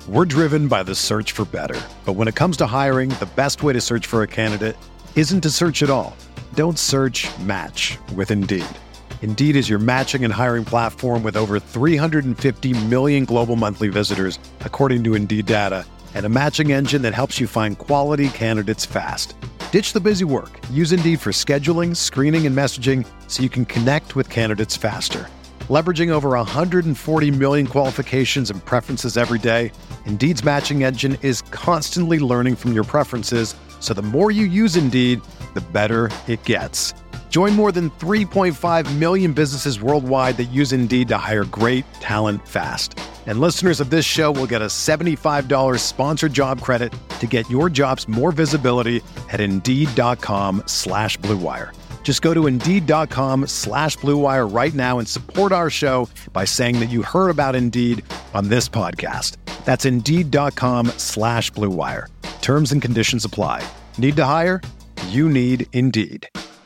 We're driven by the search for better. But when it comes to hiring, the best way to search for a candidate isn't to search at all. Don't search, match with Indeed. Indeed is your matching and hiring platform with over 350 million global monthly visitors, according to Indeed data, and a matching engine that helps you find quality candidates fast. Ditch the busy work. Use Indeed for scheduling, screening, and messaging so you can connect with candidates faster. Leveraging over 140 million qualifications and preferences every day, Indeed's matching engine is constantly learning from your preferences, so the more you use Indeed, the better it gets. Join more than 3.5 million businesses worldwide that use Indeed to hire great talent fast. And listeners of this show will get a $75 sponsored job credit to get your jobs more visibility at Indeed.com/Blue Wire. Just go to Indeed.com/Blue Wire right now and support our show by saying that you heard about Indeed on this podcast. That's Indeed.com/Blue Wire. Terms and conditions apply. Need to hire? You need Indeed.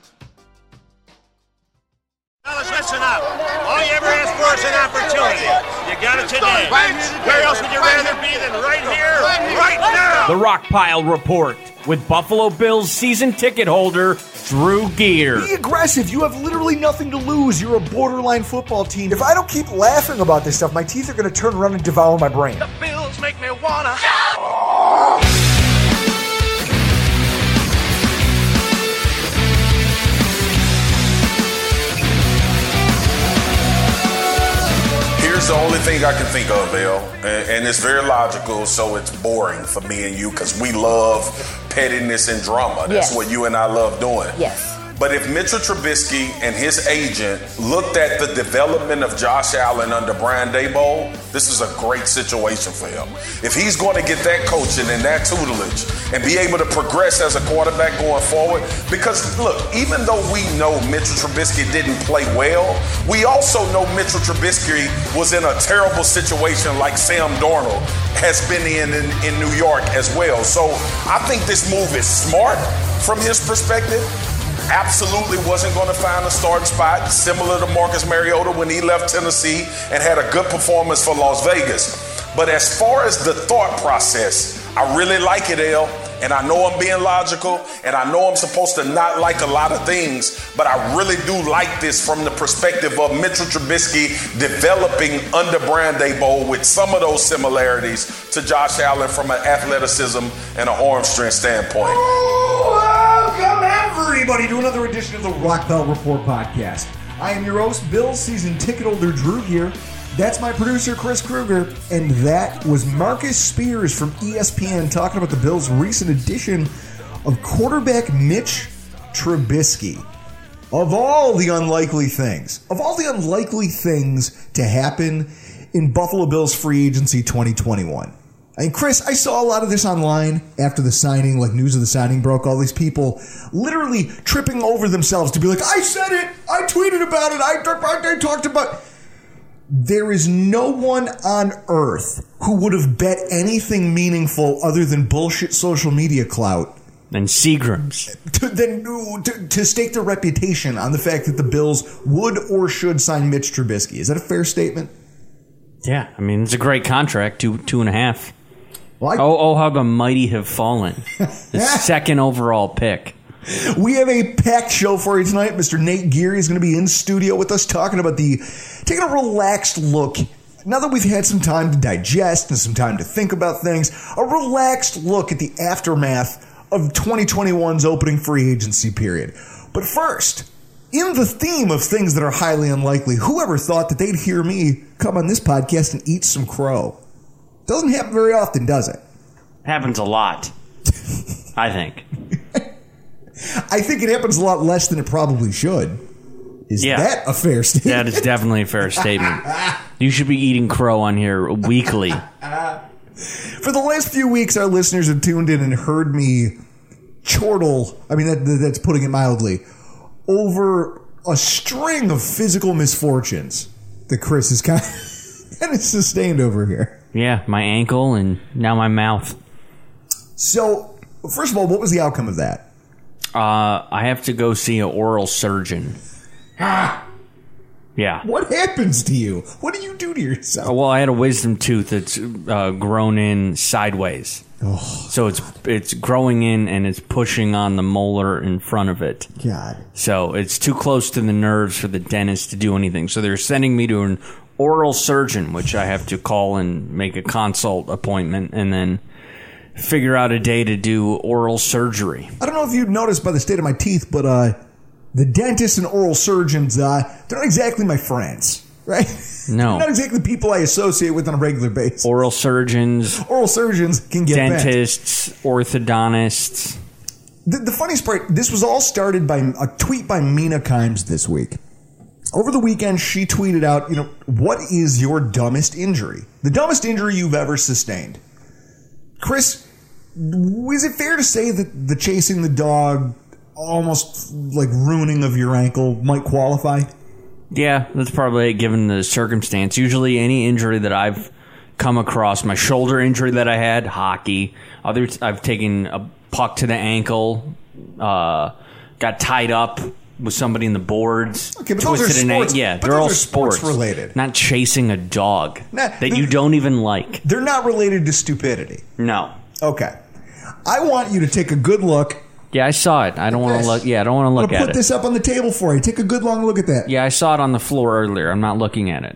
Fellas, listen up. All you ever asked for is an opportunity. You got it today. Where else would you rather be than right here, right now? The Rockpile Report with Buffalo Bills season ticket holder Drew Gear. Be aggressive. You have literally nothing to lose. You're a borderline football team. If I don't keep laughing about this stuff, my teeth are going to turn around and devour my brain. The Bills make me wanna. Here's the only thing I can think of, Bill, and it's very logical, so it's boring for me and you because we love pettiness and drama. That's what you and I love doing. Yes. But if Mitchell Trubisky and his agent looked at the development of Josh Allen under Brian Daboll, this is a great situation for him. If he's going to get that coaching and that tutelage and be able to progress as a quarterback going forward, because look, even though we know Mitchell Trubisky didn't play well, we also know Mitchell Trubisky was in a terrible situation like Sam Darnold has been in New York as well. So I think this move is smart from his perspective. Absolutely wasn't going to find a starting spot, similar to Marcus Mariota when he left Tennessee and had a good performance for Las Vegas. But as far as the thought process, I really like it, El. And I know I'm being logical, and I know I'm supposed to not like a lot of things, but I really do like this from the perspective of Mitchell Trubisky developing under Brian Daboll with some of those similarities to Josh Allen from an athleticism and an arm strength standpoint. Welcome, everybody, to another edition of the Rockpile Report podcast. I am your host, Bills season ticket holder Drew Gear. That's my producer, Chris Kruger, and that was Marcus Spears from ESPN talking about the Bills' recent addition of quarterback Mitch Trubisky. Of all the unlikely things to happen in Buffalo Bills free agency 2021. And Chris, I saw a lot of this online after the signing, like news of the signing broke, all these people literally tripping over themselves to be like, I said it, I tweeted about it, I talked about it. There is no one on earth who would have bet anything meaningful other than bullshit social media clout And Seagram's. To stake their reputation on the fact that the Bills would or should sign Mitch Trubisky. Is that a fair statement? Yeah, I mean, it's a great contract, two and a half. Well, how the mighty have fallen. The second overall pick. We have a packed show for you tonight. Mr. Nate Geary is going to be in studio with us taking a relaxed look. Now that we've had some time to digest and some time to think about things, a relaxed look at the aftermath of 2021's opening free agency period. But first, in the theme of things that are highly unlikely, whoever thought that they'd hear me come on this podcast and eat some crow? Doesn't happen very often, does it? Happens a lot, I think. I think it happens a lot less than it probably should. Is that a fair statement? That is definitely a fair statement. You should be eating crow on here weekly. For the last few weeks, our listeners have tuned in and heard me chortle, I mean, that's putting it mildly, over a string of physical misfortunes that Chris has kind of sustained over here. Yeah, my ankle and now my mouth. So, first of all, what was the outcome of that? I have to go see an oral surgeon. Yeah. What happens to you? What do you do to yourself? Well, I had a wisdom tooth that's grown in sideways. Oh. So it's growing in and it's pushing on the molar in front of it. God. So it's too close to the nerves for the dentist to do anything. So they're sending me to an oral surgeon, which I have to call and make a consult appointment and then figure out a day to do oral surgery. I don't know if you've noticed by the state of my teeth, but the dentists and oral surgeons, they're not exactly my friends, right? No. They're not exactly people I associate with on a regular basis. Oral surgeons Can get dentists, orthodontists. The funniest part, this was all started by a tweet by Mina Kimes this week. Over the weekend, she tweeted out, what is your dumbest injury? The dumbest injury you've ever sustained. Chris, is it fair to say that the chasing the dog, almost like ruining of your ankle, might qualify? Yeah, that's probably it, given the circumstance. Usually any injury that I've come across, my shoulder injury that I had, hockey. Others, I've taken a puck to the ankle, got tied up with somebody in the boards. Okay, but those are sports. Yeah, but they're all those are sports related. Not chasing a dog that you don't even like. They're not related to stupidity. No. Okay. I want you to take a good look. Yeah, I saw it. I don't want to look. Yeah, I don't want to look at it. Put this up on the table for you. Take a good long look at that. Yeah, I saw it on the floor earlier. I'm not looking at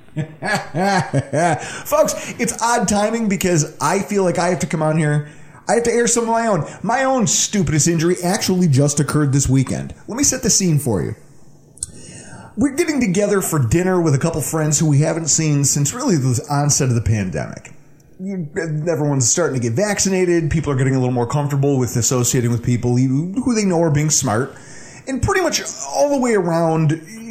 it. Folks, it's odd timing because I feel like I have to come on here. I have to air some of my own. My own stupidest injury actually just occurred this weekend. Let me set the scene for you. We're getting together for dinner with a couple friends who we haven't seen since really the onset of the pandemic. Everyone's starting to get vaccinated. People are getting a little more comfortable with associating with people who they know are being smart. And pretty much all the way around,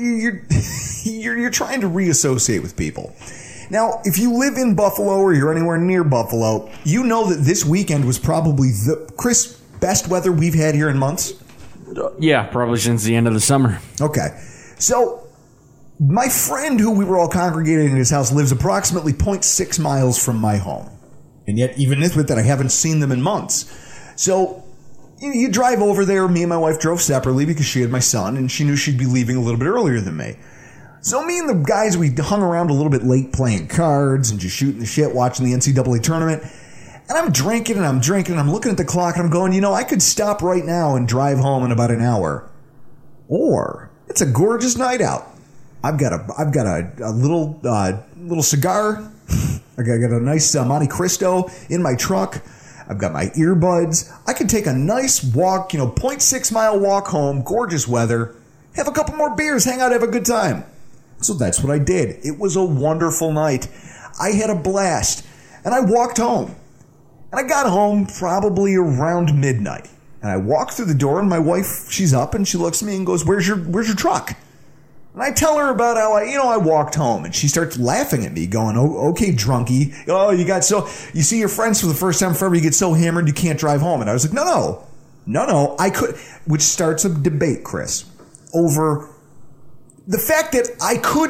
you're trying to reassociate with people. Now, if you live in Buffalo or you're anywhere near Buffalo, you know that this weekend was probably the best weather we've had here in months. Yeah, probably since the end of the summer. Okay. So my friend who we were all congregating in his house lives approximately 0.6 miles from my home. And yet, even with that, I haven't seen them in months. So you drive over there. Me and my wife drove separately because she had my son, and she knew she'd be leaving a little bit earlier than me. So me and the guys, we hung around a little bit late playing cards and just shooting the shit, watching the NCAA tournament. And I'm drinking and I'm looking at the clock and I'm going, I could stop right now and drive home in about an hour. Or it's a gorgeous night out. I've got a little cigar. I got a nice Monte Cristo in my truck. I've got my earbuds. I could take a nice walk, 0.6 mile walk home, gorgeous weather, have a couple more beers, hang out, have a good time. So that's what I did. It was a wonderful night. I had a blast. And I walked home. And I got home probably around midnight. And I walked through the door and my wife, she's up and she looks at me and goes, Where's your truck? And I tell her about how I walked home, and she starts laughing at me going, oh, okay, drunkie. Oh, you see your friends for the first time forever, you get so hammered you can't drive home. And I was like, no, I could, which starts a debate, Chris, over the fact that I could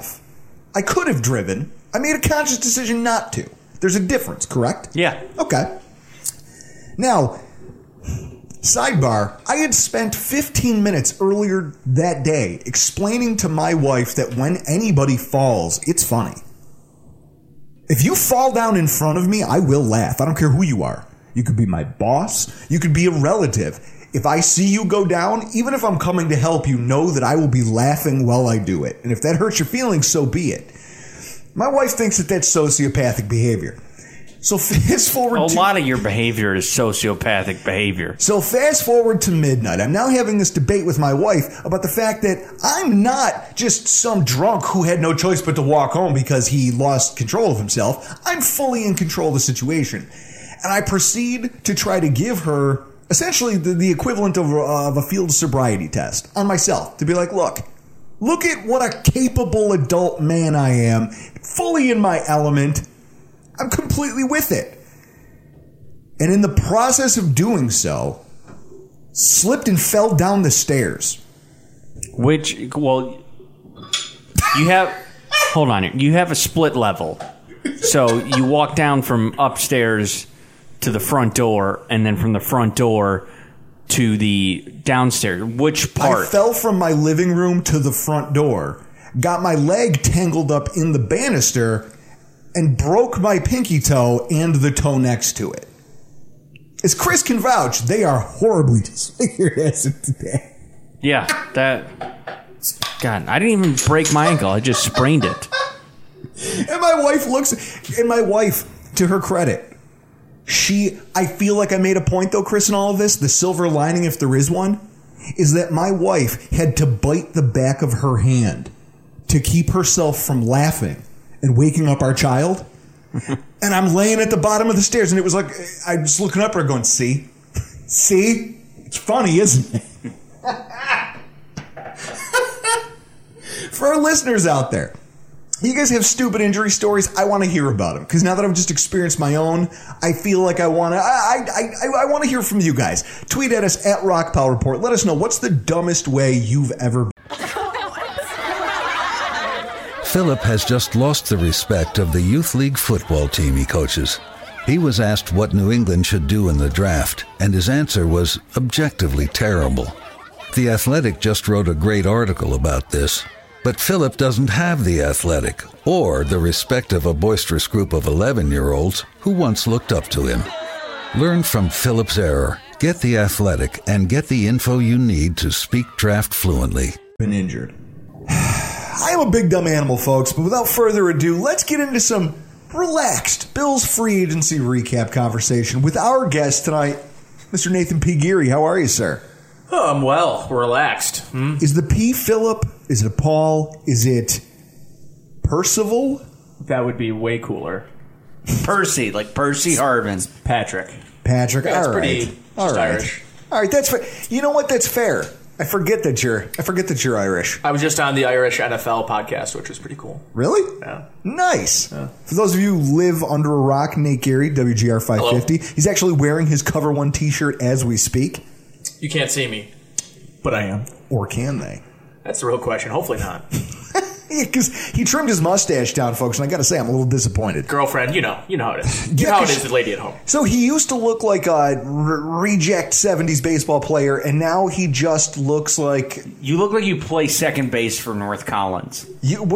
have driven. I made a conscious decision not to. There's a difference, correct? Yeah. Okay. Now, sidebar, I had spent 15 minutes earlier that day explaining to my wife that when anybody falls, it's funny. If you fall down in front of me, I will laugh. I don't care who you are. You could be my boss. You could be a relative. If I see you go down, even if I'm coming to help you, know that I will be laughing while I do it. And if that hurts your feelings, so be it. My wife thinks that that's sociopathic behavior. So fast forward a lot of your behavior is sociopathic behavior. So fast forward to midnight. I'm now having this debate with my wife about the fact that I'm not just some drunk who had no choice but to walk home because he lost control of himself. I'm fully in control of the situation. And I proceed to try to give her essentially the equivalent of a field sobriety test on myself. To be like, look at what a capable adult man I am, fully in my element. I'm completely with it. And in the process of doing so, slipped and fell down the stairs. You have, hold on here. You have a split level. So you walk down from upstairs to the front door, and then from the front door to the downstairs. Which part? I fell from my living room to the front door. got my leg tangled up in the banister, and broke my pinky toe and the toe next to it. As Chris can vouch, they are horribly disfigured as of today. Yeah, God, I didn't even break my ankle. I just sprained it. And my wife, to her credit, I feel like I made a point though, Chris, in all of this, the silver lining, if there is one, is that my wife had to bite the back of her hand to keep herself from laughing and waking up our child. And I'm laying at the bottom of the stairs, and it was like, I was looking up at her going, see? It's funny, isn't it? For our listeners out there, you guys have stupid injury stories? I want to hear about them, because now that I've just experienced my own, I feel like I want to. I want to hear from you guys. Tweet at us at Rock Pile Report. Let us know, what's the dumbest way you've ever been. Philip has just lost the respect of the youth league football team he coaches. He was asked what New England should do in the draft, and his answer was objectively terrible. The Athletic just wrote a great article about this. But Philip doesn't have the Athletic or the respect of a boisterous group of 11-year-olds who once looked up to him. Learn from Philip's error, get the Athletic, and get the info you need to speak draft fluently. Been injured. I am a big dumb animal, folks, but without further ado, let's get into some relaxed Bills free agency recap conversation with our guest tonight, Mr. Nathan P. Geary. How are you, sir? Oh, I'm well. Relaxed. Is the P Philip? Is it a Paul? Is it Percival? That would be way cooler. Percy, like Percy Harvin. Patrick. Yeah, that's pretty Irish. All right, that's fair. You know what? That's fair. I forget that you're Irish. I was just on the Irish NFL podcast, which was pretty cool. Really? Yeah. Nice. Yeah. For those of you who live under a rock, Nate Geary, WGR 550. Hello. He's actually wearing his Cover One t-shirt as we speak. You can't see me, but I am. Or can they? That's the real question. Hopefully not. Because he trimmed his mustache down, folks, and I got to say, I'm a little disappointed. Girlfriend, you know how it is. You know how it is, the lady at home. So he used to look like a reject 70s baseball player, and now he just looks like... You look like you play second base for North Collins. Is it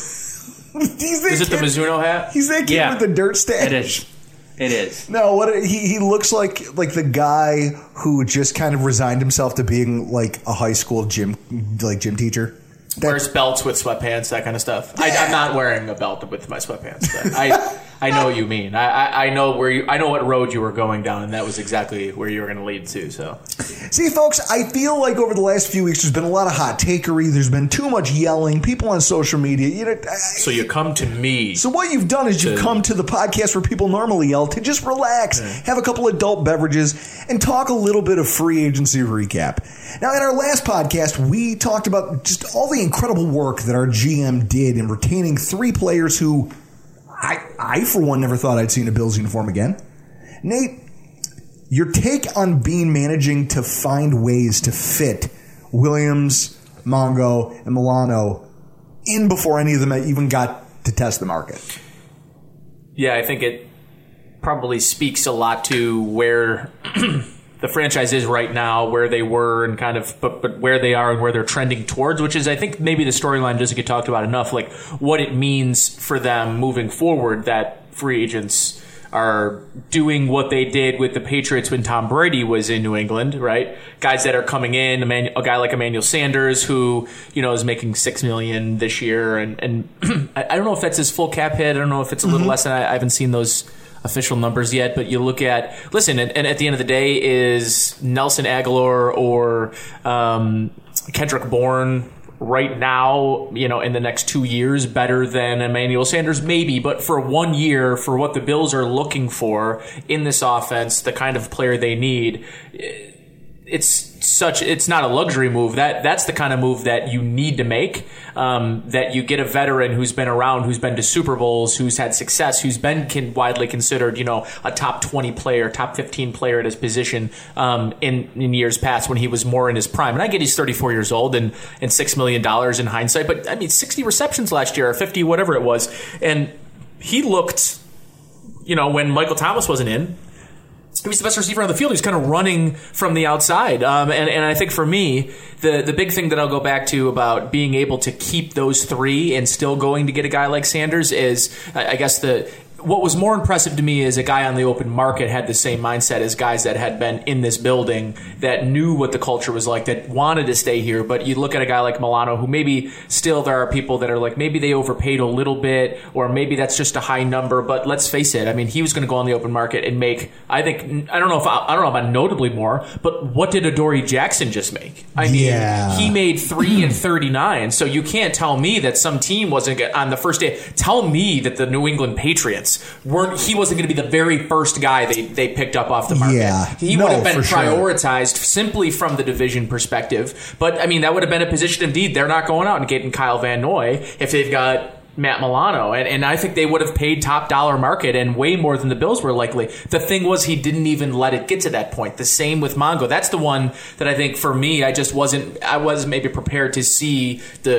the Mizuno hat? He's that kid with the dirt stash. It is. No, he looks like the guy who just kind of resigned himself to being like a high school gym teacher. Wears belts with sweatpants, that kind of stuff. Yeah. I'm not wearing a belt with my sweatpants, but I know what you mean. I know what road you were going down, and that was exactly where you were going to lead to. So, see, folks, I feel like over the last few weeks, there's been a lot of hot takery. There's been too much yelling. People on social media. So you come to me. So what you've done is you've come to the podcast where people normally yell to just relax, have a couple adult beverages, and talk a little bit of free agency recap. Now, in our last podcast, we talked about just all the incredible work that our GM did in retaining 3 players who I, for one, never thought I'd see in a Bills uniform again. Nate, your take on Bean managing to find ways to fit Williams, Mongo, and Milano in before any of them even got to test the market. Yeah, I think it probably speaks a lot to where the franchise is right now, where they were, and kind of, but where they are and where they're trending towards, which is, I think, maybe the storyline doesn't get talked about enough, like what it means for them moving forward that free agents are doing what they did with the Patriots when Tom Brady was in New England, right? Guys that are coming in, a guy like Emmanuel Sanders, who, is making $6 million this year, and I don't know if that's his full cap hit. I don't know if it's a little less than I haven't seen those official numbers yet, but you look at, and at the end of the day, is Nelson Aguilar or Kendrick Bourne right now, in the next 2 years, better than Emmanuel Sanders? Maybe, but for 1 year, for what the Bills are looking for in this offense, the kind of player they need, it's not a luxury move. That's the kind of move that you need to make. That you get a veteran who's been around, who's been to Super Bowls, who's had success, who's been widely considered, a top 20 player, top 15 player at his position in years past when he was more in his prime. And I get he's 34 years old and $6 million in hindsight, but 60 receptions last year, or 50, whatever it was, and he looked, when Michael Thomas wasn't in, He's the best receiver on the field. He's kind of running from the outside. And I think for me, the big thing that I'll go back to about being able to keep those three and still going to get a guy like Sanders is, I guess, what was more impressive to me is a guy on the open market had the same mindset as guys that had been in this building that knew what the culture was like, that wanted to stay here. But you look at a guy like Milano, who maybe still there are people that are like, maybe they overpaid a little bit, or maybe that's just a high number. But let's face it, I mean, he was going to go on the open market and make, I don't know about notably more, but what did Adoree Jackson just make? I mean, he made 3 and 39. So you can't tell me that some team wasn't on the first day. Tell me that the New England Patriots he wasn't going to be the very first guy they picked up off the market. Yeah. He would have been prioritized simply from the division perspective. But, I mean, that would have been a position indeed. They're not going out and getting Kyle Van Noy if they've got Matt Milano. And I think they would have paid top dollar market and way more than the Bills were likely. The thing was he didn't even let it get to that point. The same with Mongo. That's the one that I think for me, I was maybe prepared to see the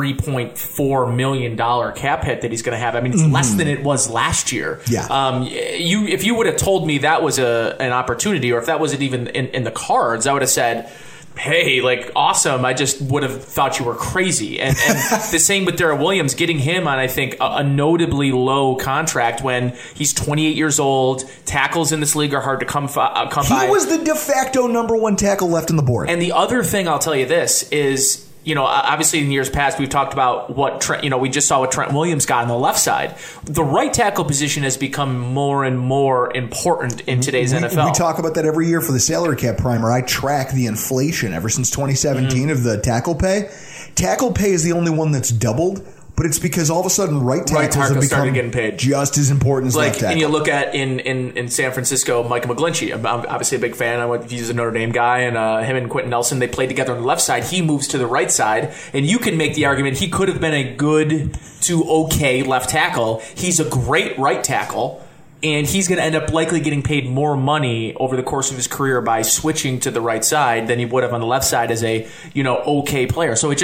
$3.4 million cap hit that he's going to have. I mean, it's less than it was last year. Yeah. If you would have told me that was an opportunity, or if that wasn't even in the cards, I would have said, hey, like, awesome. I just would have thought you were crazy. And the same with Darrell Williams, getting him on, I think, a notably low contract when he's 28 years old. Tackles in this league are hard to come by. He was the de facto number one tackle left on the board. And the other thing I'll tell you this is, obviously in years past we've talked about what we just saw what Trent Williams got on the left side. The right tackle position has become more and more important in today's NFL. We talk about that every year for the salary cap primer. I track the inflation ever since 2017 of the tackle pay. Tackle pay is the only one that's doubled. But it's because all of a sudden right tackles have become getting paid just as important as left tackle. And you look at in San Francisco, Michael McGlinchey. I'm obviously a big fan. He's a Notre Dame guy, and him and Quentin Nelson, they played together on the left side. He moves to the right side, and you can make the argument he could have been a good to okay left tackle. He's a great right tackle. And he's going to end up likely getting paid more money over the course of his career by switching to the right side than he would have on the left side as a okay player. So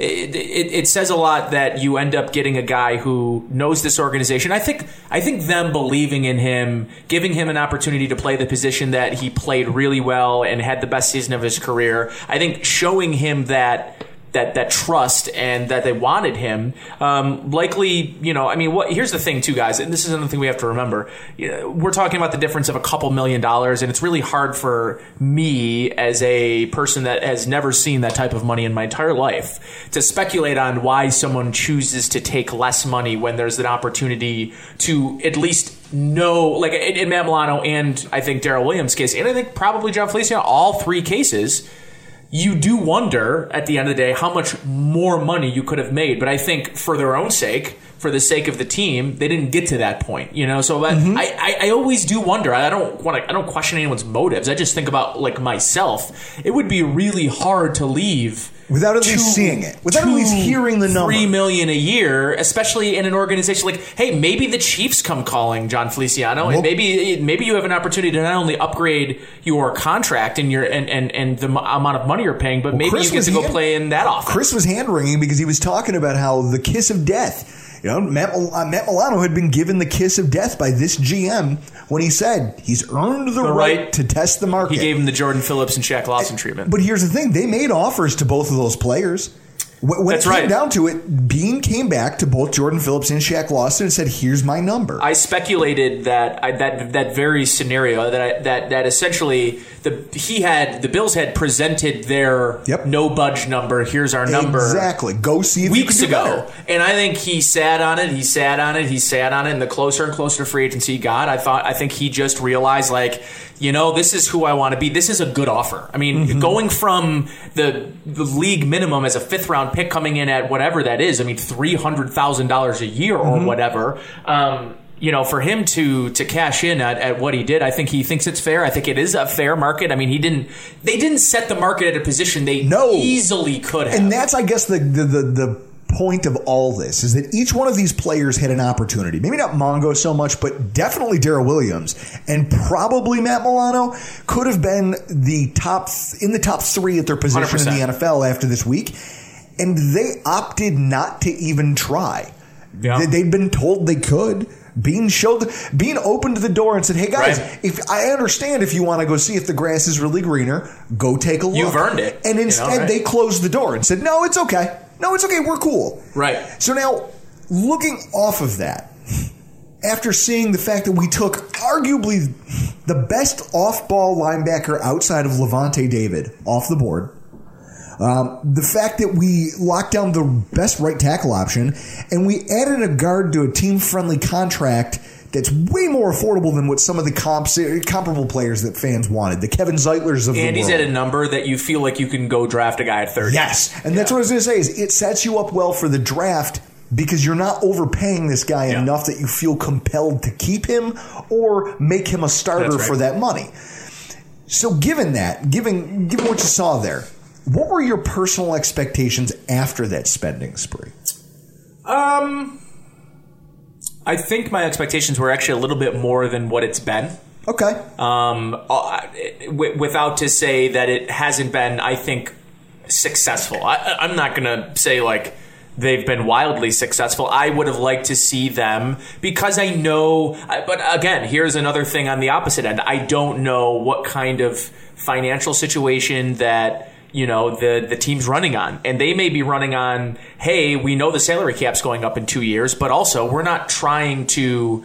it says a lot that you end up getting a guy who knows this organization. I think them believing in him, giving him an opportunity to play the position that he played really well and had the best season of his career. I think showing him that trust and that they wanted him, likely, here's the thing too, guys, and this is another thing we have to remember. We're talking about the difference of a couple $1 million, and it's really hard for me as a person that has never seen that type of money in my entire life to speculate on why someone chooses to take less money when there's an opportunity to at least know, like in Matt Milano and I think Darrell Williams' case, and I think probably John Feliciano, all three cases, you do wonder at the end of the day how much more money you could have made. But I think for their own sake, for the sake of the team, they didn't get to that point. So I always do wonder. I don't question anyone's motives. I just think about like myself. It would be really hard to leave without at least seeing it, without at least hearing the number. $3 million a year, especially in an organization like, hey, maybe the Chiefs come calling John Feliciano, and maybe you have an opportunity to not only upgrade your contract and and the amount of money you're paying, but maybe you get to go play in that offense. Chris was hand wringing because he was talking about how the kiss of death. Matt Milano had been given the kiss of death by this GM when he said he's earned the right to test the market. He gave him the Jordan Phillips and Shaq Lawson treatment. But here's the thing. They made offers to both of those players. When it came down to it, Bean came back to both Jordan Phillips and Shaq Lawson and said, here's my number. I speculated that very scenario, that essentially the Bills had presented their no budge number. Here's our number. Exactly. Go see if weeks you can do ago. better. And I think he sat on it. And the closer and closer to free agency he got, I think he just realized, like, this is who I want to be. This is a good offer. I mean, going from the league minimum as a fifth round pick coming in at whatever that is, I mean, $300,000 a year or whatever, for him to cash in at what he did, I think he thinks it's fair. I think it is a fair market. I mean, they didn't set the market at a position they easily could have. And that's, I guess, the point of all this is that each one of these players had an opportunity. Maybe not Mongo so much, but definitely Darrell Williams and probably Matt Milano could have been in the top three at their position 100%. In the NFL after this week. And they opted not to even try. Yeah. They'd been told they could. Bean opened the door and said, hey, guys, if I understand if you want to go see if the grass is really greener, go take a look. You've earned it. And instead they closed the door and said, no, it's okay. No, it's okay. We're cool. Right. So now, looking off of that, after seeing the fact that we took arguably the best off-ball linebacker outside of Levante David off the board, the fact that we locked down the best right tackle option, and we added a guard to a team-friendly contract that's way more affordable than what some of the comparable players that fans wanted. The Kevin Zeitlers of the world. And he's at a number that you feel like you can go draft a guy at 30. Yes, and that's what I was going to say, is it sets you up well for the draft because you're not overpaying this guy enough that you feel compelled to keep him or make him a starter for that money. So given what you saw there, what were your personal expectations after that spending spree? I think my expectations were actually a little bit more than what it's been. Okay. Without to say that it hasn't been, I think, successful. I'm not going to say like they've been wildly successful. I would have liked to see them because I know, but again, here's another thing on the opposite end. I don't know what kind of financial situation that the team's running on. And they may be running on, hey, we know the salary cap's going up in 2 years, but also we're not trying to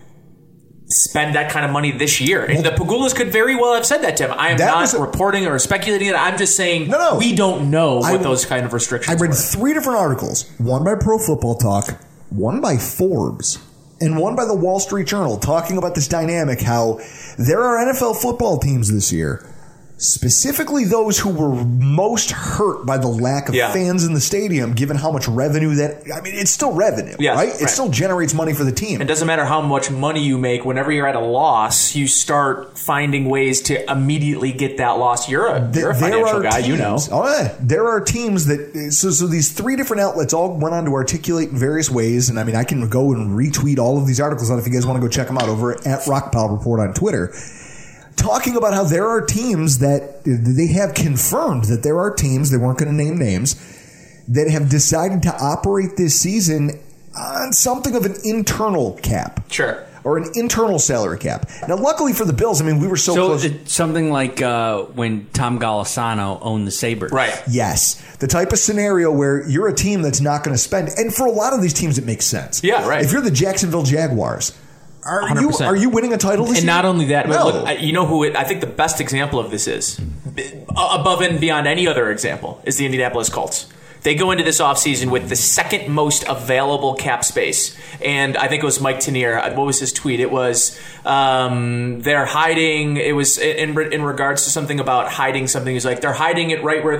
spend that kind of money this year. And the Pagulas could very well have said that, Tim. I am not reporting or speculating it. I'm just saying we don't know what those kind of restrictions I read were. 3 different articles, one by Pro Football Talk, one by Forbes, and one by the Wall Street Journal, talking about this dynamic, how there are NFL football teams this year, specifically those who were most hurt by the lack of fans in the stadium, given how much revenue it's still revenue, right? It still generates money for the team. It doesn't matter how much money you make. Whenever you're at a loss, you start finding ways to immediately get that loss. You're a financial guy, There are teams that, so these 3 different outlets all went on to articulate in various ways, and I can go and retweet all of these articles out if you guys want to go check them out over at Rockpile Report on Twitter, talking about how there are teams that they have confirmed that there are teams, they weren't going to name names, that have decided to operate this season on something of an internal cap. Sure. Or an internal salary cap. Now, luckily for the Bills, we were so close. It's something like when Tom Golisano owned the Sabres. Right. Yes. The type of scenario where you're a team that's not going to spend. And for a lot of these teams, it makes sense. Yeah, right. If you're the Jacksonville Jaguars, Are you winning a title this year? And not only that, no. Look, you know who I think the best example of this is, above and beyond any other example, is the Indianapolis Colts. They go into this offseason with the second most available cap space. And I think it was Mike Tanier. What was his tweet? It was they're hiding. It was in regards to something about hiding something. He's like, they're hiding it right where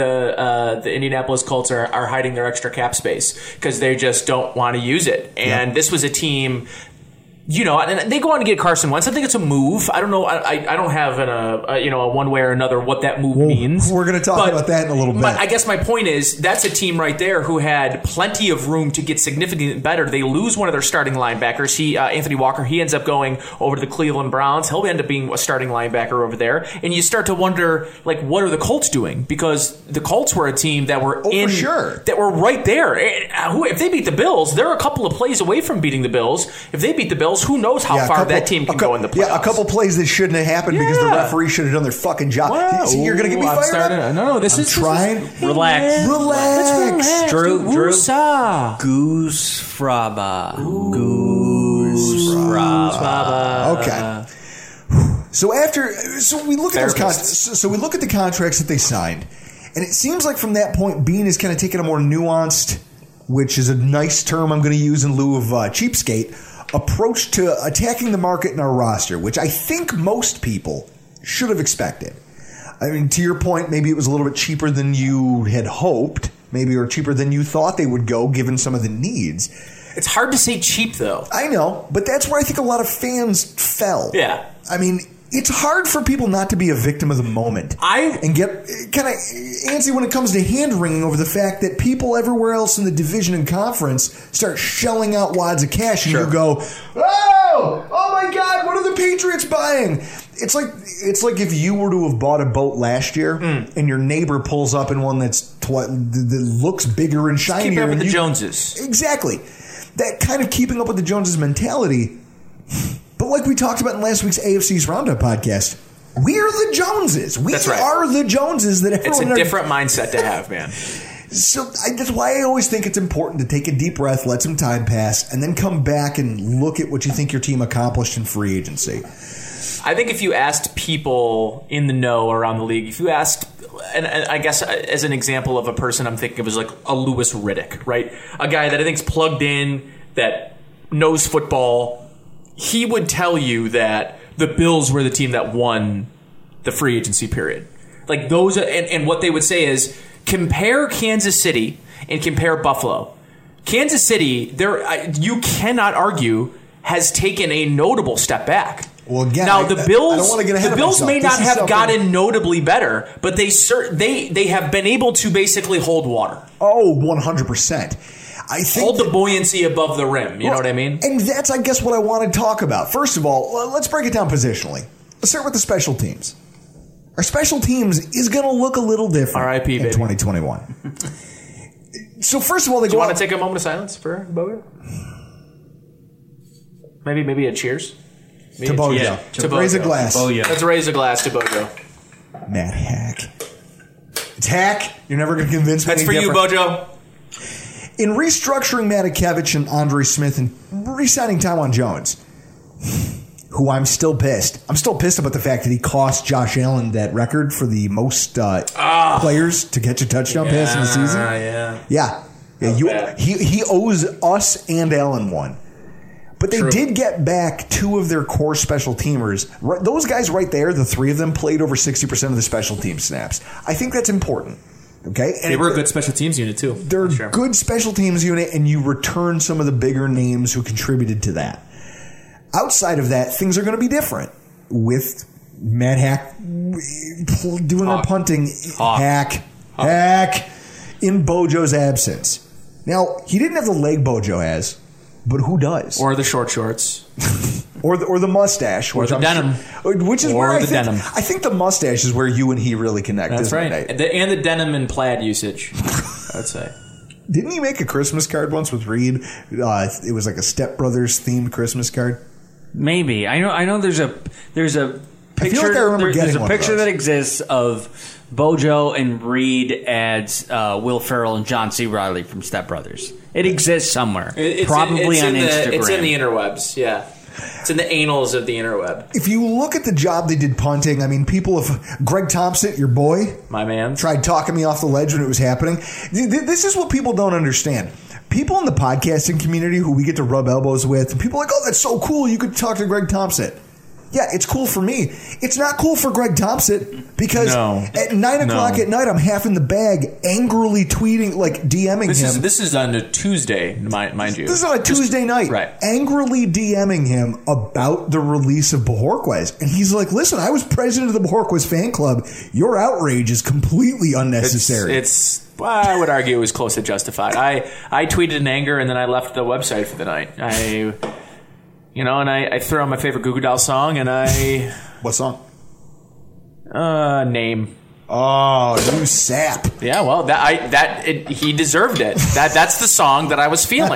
the Indianapolis Colts are hiding their extra cap space because they just don't want to use it. And this was a team... and they go on to get Carson Wentz. I think it's a move. I don't know. I don't have a one way or another what that move means. We're going to talk about that in a little bit. But I guess my point is that's a team right there who had plenty of room to get significantly better. They lose one of their starting linebackers. Anthony Walker. He ends up going over to the Cleveland Browns. He'll end up being a starting linebacker over there. And you start to wonder, what are the Colts doing? Because the Colts were a team that were that were right there. If they beat the Bills, they're a couple of plays away from beating the Bills. If they beat the Bills, who knows how far that team can go in the playoffs? Yeah, a couple plays that shouldn't have happened because the referee should have done their fucking job. Wow. See, you're going to get me fired up? No, this is trying. Relax. Drew. Goose fraba. Okay. So we look at we look at the contracts that they signed, and it seems like from that point, Bean is kind of taking a more nuanced, which is a nice term I'm going to use in lieu of cheapskate, approach to attacking the market in our roster, which I think most people should have expected. To your point, maybe it was a little bit cheaper than you had hoped, maybe, or cheaper than you thought they would go, given some of the needs. It's hard to say cheap, though. I know, but that's where I think a lot of fans fell. Yeah. It's hard for people not to be a victim of the moment and get kind of antsy when it comes to hand-wringing over the fact that people everywhere else in the division and conference start shelling out wads of cash, and you go, oh my God, what are the Patriots buying? It's like if you were to have bought a boat last year and your neighbor pulls up in one that looks bigger and shinier. Keep up with the Joneses. Exactly. that kind of keeping up with the Joneses mentality. But like we talked about in last week's AFC's Roundup podcast, we're the Joneses. We are the Joneses that everyone... It's a different mindset to have, man. So that's why I always think it's important to take a deep breath, let some time pass, and then come back and look at what you think your team accomplished in free agency. I think if you asked people in the know around the league, if you asked, and I guess as an example of a person I'm thinking of is like a Louis Riddick, right? A guy that I think's plugged in, that knows football. He would tell you that the Bills were the team that won the free agency period. Like those, and what they would say is compare Kansas City and compare Buffalo. Kansas City, you cannot argue, has taken a notable step back. Well, again, now the Bills, I don't want to get ahead the of Bills myself. may not have gotten notably better, but they have been able to basically hold water. Oh, 100%. I think hold the buoyancy above the rim. You know what I mean? And that's, I guess, what I want to talk about. First of all, let's break it down positionally. Let's start with the special teams. Our special teams is going to look a little different R.I.P. in baby. 2021. So first of all, Do you want to take a moment of silence for Bogo? Maybe a cheers. To Bogo. Yeah, to raise a glass. Let's raise a glass to Bogo. Matt Hack. It's Hack. You're never going to convince me. That's for you, Bojo. In restructuring Matakevich and Andre Smith and re-signing Tywan Jones, who I'm still pissed. I'm still pissed about the fact that he cost Josh Allen that record for the most players to catch a touchdown pass in the season. Yeah. He owes us and Allen one. But they did get back two of their core special teamers. Those guys right there, the three of them, played over 60% of the special team snaps. I think that's important. Okay, and they were a good special teams unit too. They're a good special teams unit, and you return some of the bigger names who contributed to that. Outside of that, things are going to be different with Matt Hack doing our punting. Hack in Bojo's absence. Now, he didn't have the leg Bojo has, but who does? Or the short shorts. Or the mustache. Or the denim. Which is where I think the mustache is where you and he really connect. That's right. And the denim and plaid usage, I would say. Didn't he make a Christmas card once with Reed? It was like a Step Brothers themed Christmas card. Maybe. I know there's a picture. I feel like I remember getting one. There's a picture that exists of Bojo and Reed as Will Ferrell and John C. Reilly from Step Brothers. It exists somewhere. Probably on Instagram. It's in the interwebs, yeah. It's in the annals of the interweb. If you look at the job they did punting, I mean, people have... Greg Thompson, your boy... My man. ...tried talking me off the ledge when it was happening. This is what people don't understand. People in the podcasting community who we get to rub elbows with, and people are like, oh, that's so cool, you could talk to Greg Thompson. Yeah, it's cool for me. It's not cool for Greg Thompson because at 9 o'clock at night, I'm half in the bag, angrily tweeting, like DMing him. This is on a Tuesday, mind you. This is on a Tuesday night. Right. Angrily DMing him about the release of Bajorquez. And he's like, listen, I was president of the Bajorquez fan club. Your outrage is completely unnecessary. Well, I would argue it was close to justified. I tweeted in anger and then I left the website for the night. I threw on my favorite Goo Goo Dolls song, and I... What song? Name. Oh, you sap. Yeah, well, he deserved it. That's the song that I was feeling.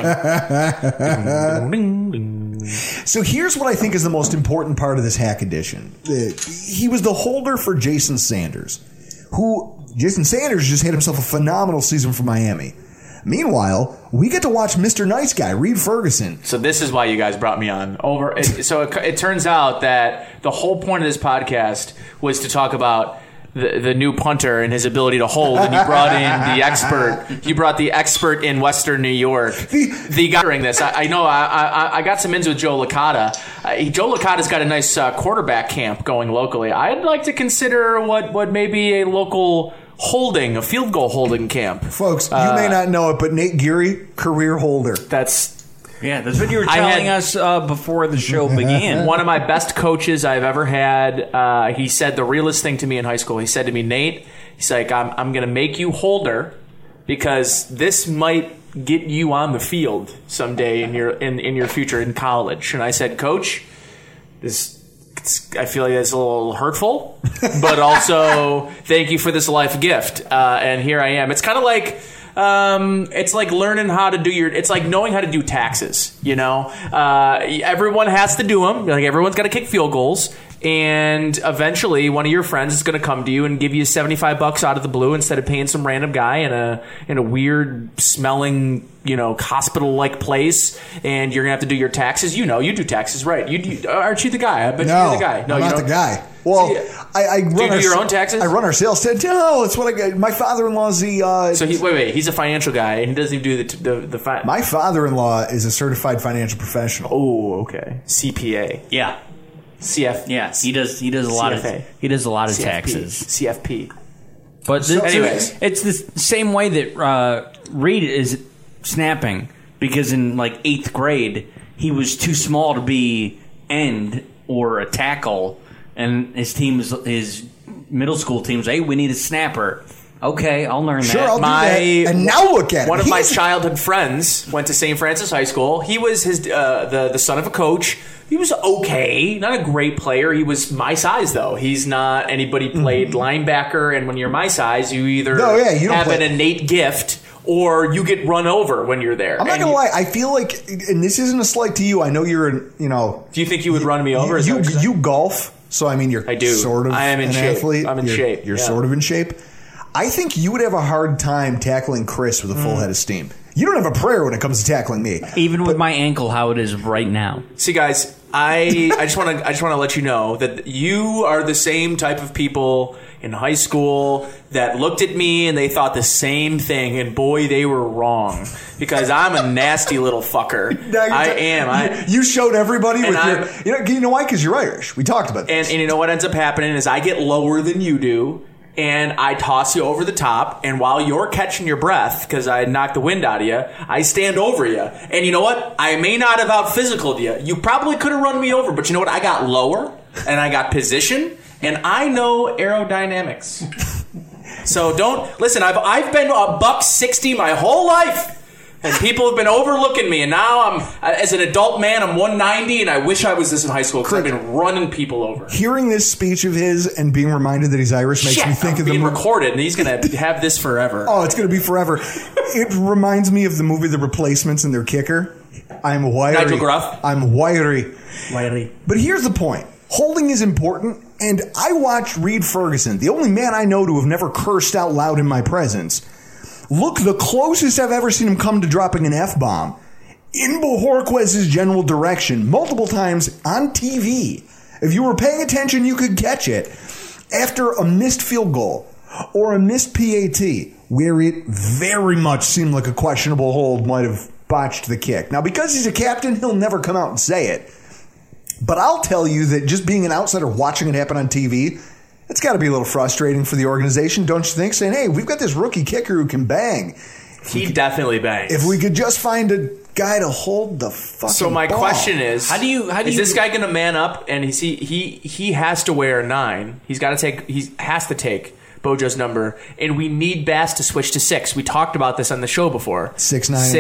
So here's what I think is the most important part of this Hack edition. He was the holder for Jason Sanders, Jason Sanders just had himself a phenomenal season for Miami. Meanwhile, we get to watch Mr. Nice Guy, Reed Ferguson. So this is why you guys brought me on. It turns out that the whole point of this podcast was to talk about the new punter and his ability to hold, and you brought in the expert. You brought the expert in Western New York. The guy during this, I know. I got some ins with Joe Licata. Joe Licata's got a nice quarterback camp going locally. I'd like to consider what may be a local a field goal holding camp. Folks, you may not know it, but Nate Geary, career holder. That's what you were telling us before the show began. One of my best coaches I've ever had, he said the realest thing to me in high school. He said to me, Nate, he's like, I'm going to make you holder because this might get you on the field someday in your future in college. And I said, Coach, I feel like it's a little hurtful, but also thank you for this life gift. And here I am. It's kind of like It's like learning how to do it's like knowing how to do taxes, you know? Everyone has to do them. Like, everyone's got to kick field goals. And eventually, one of your friends is going to come to you and give you $75 out of the blue instead of paying some random guy in a weird smelling, hospital-like place. And you're going to have to do your taxes. You do taxes, right? Aren't you the guy? I bet you're the guy. No, I'm not the guy. Well, I run do you do your own taxes? I run our sales team. No, it's what I got. My father-in-law's the. So wait. He's a financial guy, and he doesn't even do the. My father-in-law is a certified financial professional. Oh, okay. CPA. Yeah. CF. Yeah, he does a lot CFA. of CFP. taxes. CFP. But anyways, it's the same way that Reed is snapping, because in like 8th grade he was too small to be end or a tackle, and his middle school team's, hey, we need a snapper. Okay, I'll learn sure, that. I'll do that. And now look at one of my childhood friends went to St. Francis High School. He was the son of a coach. He was okay, not a great player. He was my size, though. He's not anybody played linebacker, and when you're my size, you either have an innate gift or you get run over when you're there. I'm not going to lie. I feel like, and this isn't a slight to you, I know you're, Do you think you would run me over? You golf, so I mean, you're sort of I am in an shape. athlete. I'm in shape. You're sort of in shape. I think you would have a hard time tackling Chris with a full head of steam. You don't have a prayer when it comes to tackling me. Even with my ankle how it is right now. See, guys, I just want to let you know that you are the same type of people in high school that looked at me and they thought the same thing, and boy, they were wrong, because I'm a nasty little fucker. I am. You showed everybody with your. You know why? Because you're Irish. We talked about this. And you know what ends up happening is I get lower than you do. And I toss you over the top, and while you're catching your breath, because I knocked the wind out of you, I stand over you. And you know what? I may not have out-physicaled you. You probably could have run me over, but you know what? I got lower, and I got position, and I know aerodynamics. So don't... Listen, I've been a $160 my whole life. And people have been overlooking me, and now as an adult man, I'm 190, and I wish I was this in high school, because I've been running people over. Hearing this speech of his and being reminded that he's Irish makes me think of the movie. Recorded, and he's going to have this forever. Oh, it's going to be forever. It reminds me of the movie The Replacements and their kicker. I'm wiry. Nigel Gruff. I'm wiry. But here's the point. Holding is important, and I watched Reed Ferguson, the only man I know to have never cursed out loud in my presence, look the closest I've ever seen him come to dropping an F-bomb in Bojorquez's general direction multiple times on TV. If you were paying attention, you could catch it after a missed field goal or a missed PAT where it very much seemed like a questionable hold might have botched the kick. Now, because he's a captain, he'll never come out and say it. But I'll tell you that just being an outsider watching it happen on TV, it's got to be a little frustrating for the organization, don't you think? Saying, hey, we've got this rookie kicker who can bang. He definitely bangs. If we could just find a guy to hold the fucking So my ball. question is, is this guy going to man up? And he has to wear a 9. He has to take Bojo's number, and we need Bass to switch to 6. We talked about this on the show before. 6'9",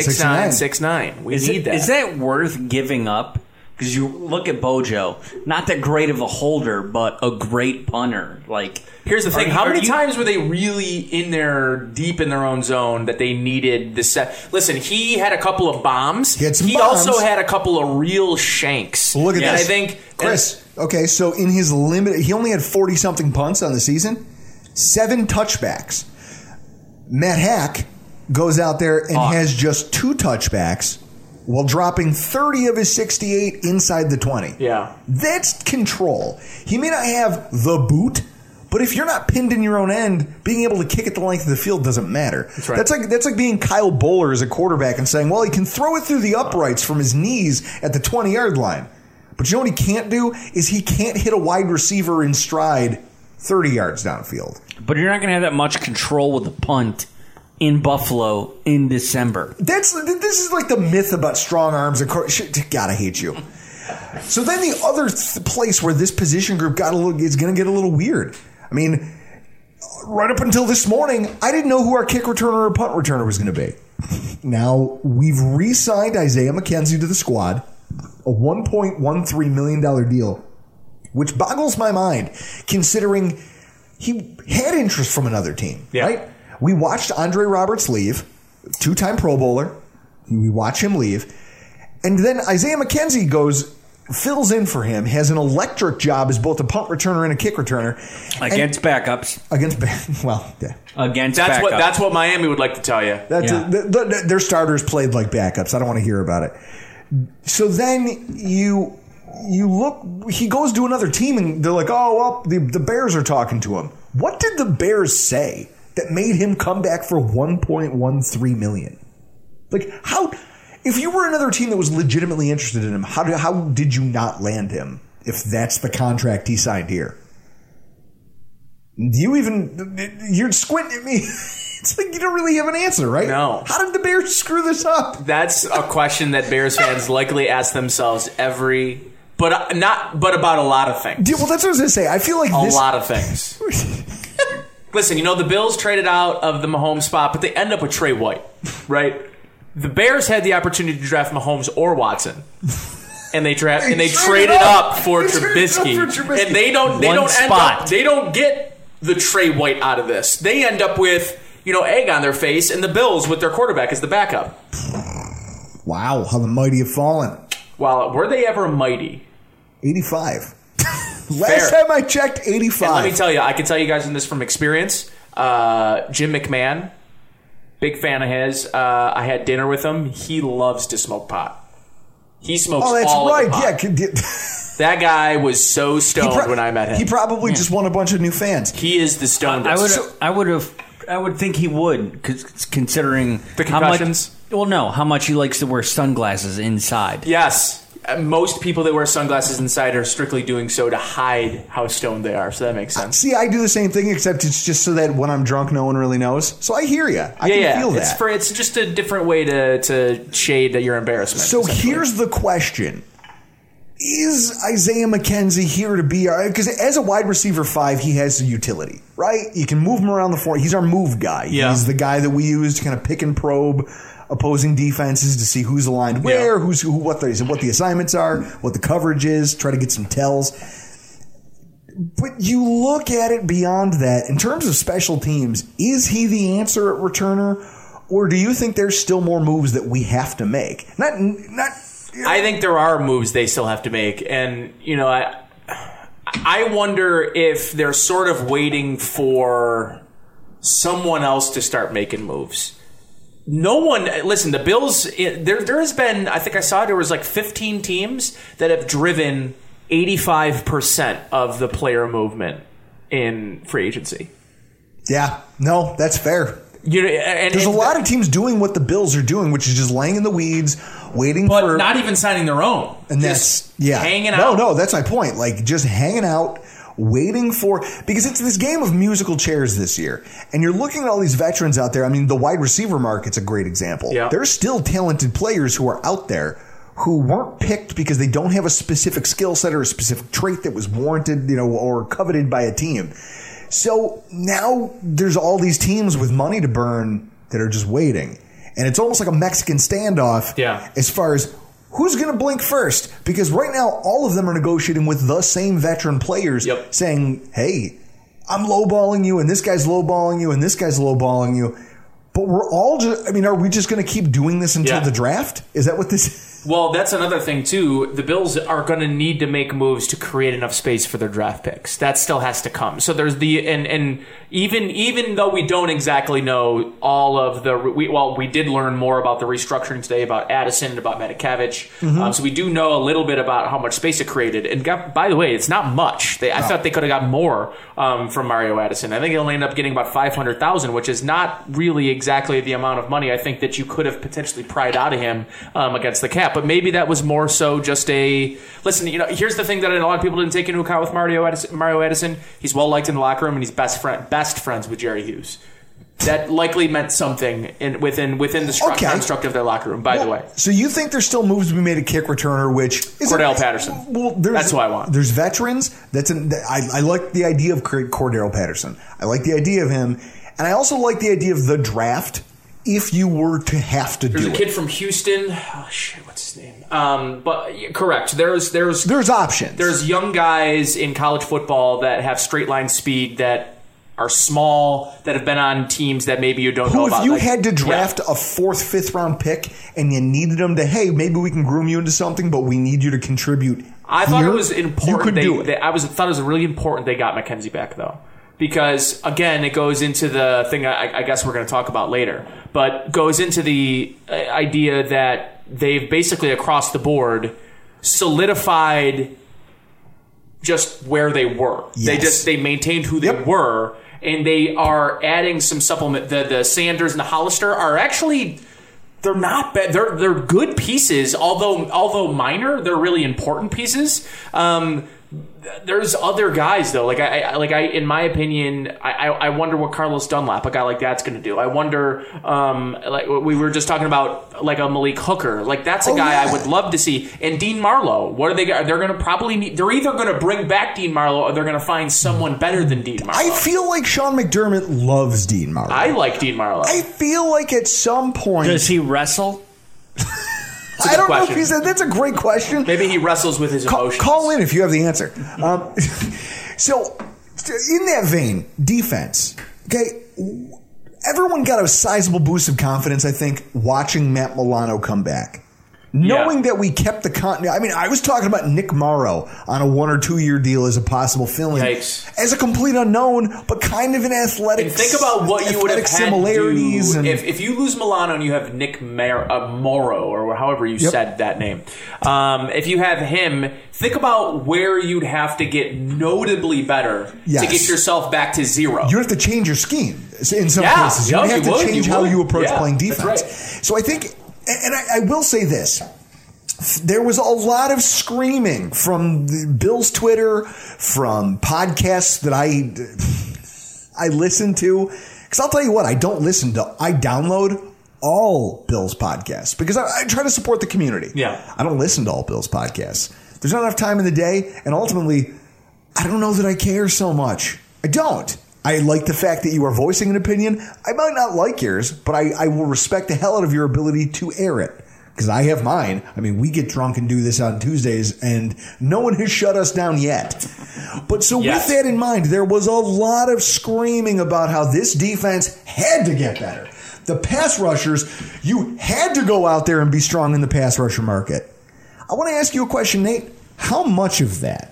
6'9". We need that. Is that worth giving up? Because you look at Bojo, not that great of a holder, but a great punter. Like, here's the thing: how many times were they really deep in their own zone that they needed this set? Listen, he had a couple of bombs. He also had a couple of real shanks. Well, look at this. I think Chris. Okay, so in his limited, he only had 40-something punts on the season, 7 touchbacks. Matt Hack goes out there and has just 2 touchbacks, while dropping 30 of his 68 inside the 20. Yeah. That's control. He may not have the boot, but if you're not pinned in your own end, being able to kick it the length of the field doesn't matter. That's right. That's like being Kyle Bowler as a quarterback and saying, well, he can throw it through the uprights from his knees at the 20-yard line. But you know what he can't do? Is he can't hit a wide receiver in stride 30 yards downfield. But you're not going to have that much control with the punt in Buffalo in December. This is like the myth about strong arms. God, I hate you. So then the other place where this position group is going to get a little weird. I mean, right up until this morning, I didn't know who our kick returner or punt returner was going to be. Now, we've re-signed Isaiah McKenzie to the squad, a $1.13 million deal, which boggles my mind, considering he had interest from another team, right? We watched Andre Roberts leave. two-time Pro Bowler. We watch him leave. And then Isaiah McKenzie fills in for him, has an electric job as both a punt returner and a kick returner. Against backups. Against backups. That's what Miami would like to tell you. Their starters played like backups. I don't want to hear about it. So then you look, he goes to another team and they're like, oh, well, the Bears are talking to him. What did the Bears say that made him come back for $1.13 million? Like, how... If you were another team that was legitimately interested in him, how did you not land him if that's the contract he signed here? You're squinting at me. It's like you don't really have an answer, right? No. How did the Bears screw this up? That's a question that Bears fans likely ask themselves but about a lot of things. Well, that's what I was going to say. I feel like a lot of things. Listen, the Bills traded out of the Mahomes spot, but they end up with Trey White, right? The Bears had the opportunity to draft Mahomes or Watson, and they traded up for Trubisky, and they don't get the Trey White out of this. They end up with egg on their face, and the Bills with their quarterback as the backup. Wow, how the mighty have fallen. Well, were they ever mighty? 85. Last time I checked, 85. And let me tell you, I can tell you guys in this from experience. Jim McMahon. Big fan of his. I had dinner with him. He loves to smoke pot. He smokes all of the pot. Yeah. That guy was so stoned when I met him. He probably just won a bunch of new fans. He is the stoned. I would think he would, considering the concussions. How much he likes to wear sunglasses inside. Yes. Most people that wear sunglasses inside are strictly doing so to hide how stoned they are, so that makes sense. See, I do the same thing, except it's just so that when I'm drunk, no one really knows. So I hear you. I can feel that. It's just a different way to shade your embarrassment. So here's the question. Is Isaiah McKenzie here to be because as a wide receiver 5, he has a utility, right? You can move him around the floor. He's our move guy. Yeah. He's the guy that we use to kind of pick and probe opposing defenses to see who's aligned where, what the assignments are, what the coverage is, try to get some tells. But you look at it beyond that. In terms of special teams, is he the answer at returner, or do you think there's still more moves that we have to make? I think there are moves they still have to make, and I wonder if they're sort of waiting for someone else to start making moves. The Bills, there has been, I think I saw there was like 15 teams that have driven 85% of the player movement in free agency. Yeah, no, that's fair. There's a lot of teams doing what the Bills are doing, which is just laying in the weeds, waiting but not even signing their own. And that's hanging out. No, that's my point. Like just hanging out, waiting because it's this game of musical chairs this year. And you're looking at all these veterans out there. I mean, the wide receiver market's a great example. Yeah. There's still talented players who are out there who weren't picked because they don't have a specific skill set or a specific trait that was warranted, or coveted by a team. So now there's all these teams with money to burn that are just waiting. And it's almost like a Mexican standoff as far as who's going to blink first. Because right now, all of them are negotiating with the same veteran players saying, hey, I'm lowballing you, and this guy's lowballing you, and this guy's lowballing you. But we're all just, are we just going to keep doing this until the draft? Is that what this is? Well, that's another thing, too. The Bills are going to need to make moves to create enough space for their draft picks. That still has to come. So there's and even though we don't exactly know all of we did learn more about the restructuring today about Addison and about Medikevich. Mm-hmm. So we do know a little bit about how much space it created. And by the way, it's not much. I thought they could have got more from Mario Addison. I think they only ended up getting about $500,000, which is not really exactly the amount of money I think that you could have potentially pried out of him against the cap. But maybe that was more so just listen, here's the thing that a lot of people didn't take into account with Mario Addison. He's well liked in the locker room, and he's best friends with Jerry Hughes. That likely meant something within the construct of their locker room, by the way. So you think there's still moves to be made at kick returner, which is Cordell Patterson. Well, that's what I want. There's veterans. I like the idea of Cordell Patterson. I like the idea of him, and I also like the idea of the draft. If you were to have to do it. There's a kid from Houston. Oh, shit, what's his name? But correct. There's options. There's young guys in college football that have straight line speed that are small, that have been on teams that maybe you don't know about. If you had to draft a 4th, 5th round pick and you needed them to, hey, maybe we can groom you into something, but we need you to contribute. I thought it was important. You could do it. I thought it was really important they got McKenzie back, though. Because, again, it goes into the thing I guess we're going to talk about later, but goes into the idea that they've basically across the board solidified just where they were. Yes. They maintained who they were, and they are adding some supplement. The Sanders and the Hollister are actually, they're not bad. They're good pieces, although minor. They're really important pieces. There's other guys though. In my opinion, I wonder what Carlos Dunlap, a guy like that's going to do. I wonder, like we were just talking about, like a Malik Hooker. Like that's a guy I would love to see. And Dean Marlowe. What are they? They're going to probably need. They're either going to bring back Dean Marlowe or they're going to find someone better than Dean Marlowe. I feel like Sean McDermott loves Dean Marlowe. I like Dean Marlowe. I feel like at some point, Does he wrestle? I don't know if he said that's a great question. Maybe he wrestles with his emotions. Call in if you have the answer. So, in that vein, defense. Okay, everyone got a sizable boost of confidence, I think, watching Matt Milano come back. Knowing that we kept the continuity. I mean, I was talking about Nick Morrow on a 1 or 2 year deal as a possible fill-in. Yikes. As a complete unknown, but kind of an athletic. And think about what you would have had similarities. to do if you lose Milano and you have Nick Morrow, or however you said that name. If you have him, think about where you'd have to get notably better to get yourself back to zero. You have to change your scheme in some cases. You have to change how you approach playing defense. Right. So I think. And I will say this. There was a lot of screaming from the Bills Twitter, from podcasts that I listen to. Because I'll tell you what, I download all Bills podcasts because I try to support the community. Yeah. I don't listen to all Bills podcasts. There's not enough time in the day, and ultimately, I don't know that I care so much. I don't. I like the fact that you are voicing an opinion. I might not like yours, but I will respect the hell out of your ability to air it. Because I have mine. I mean, we get drunk and do this on Tuesdays, and no one has shut us down yet. But so with that in mind, there was a lot of screaming about how this defense had to get better. The pass rushers, you had to go out there and be strong in the pass rusher market. I want to ask you a question, Nate. How much of that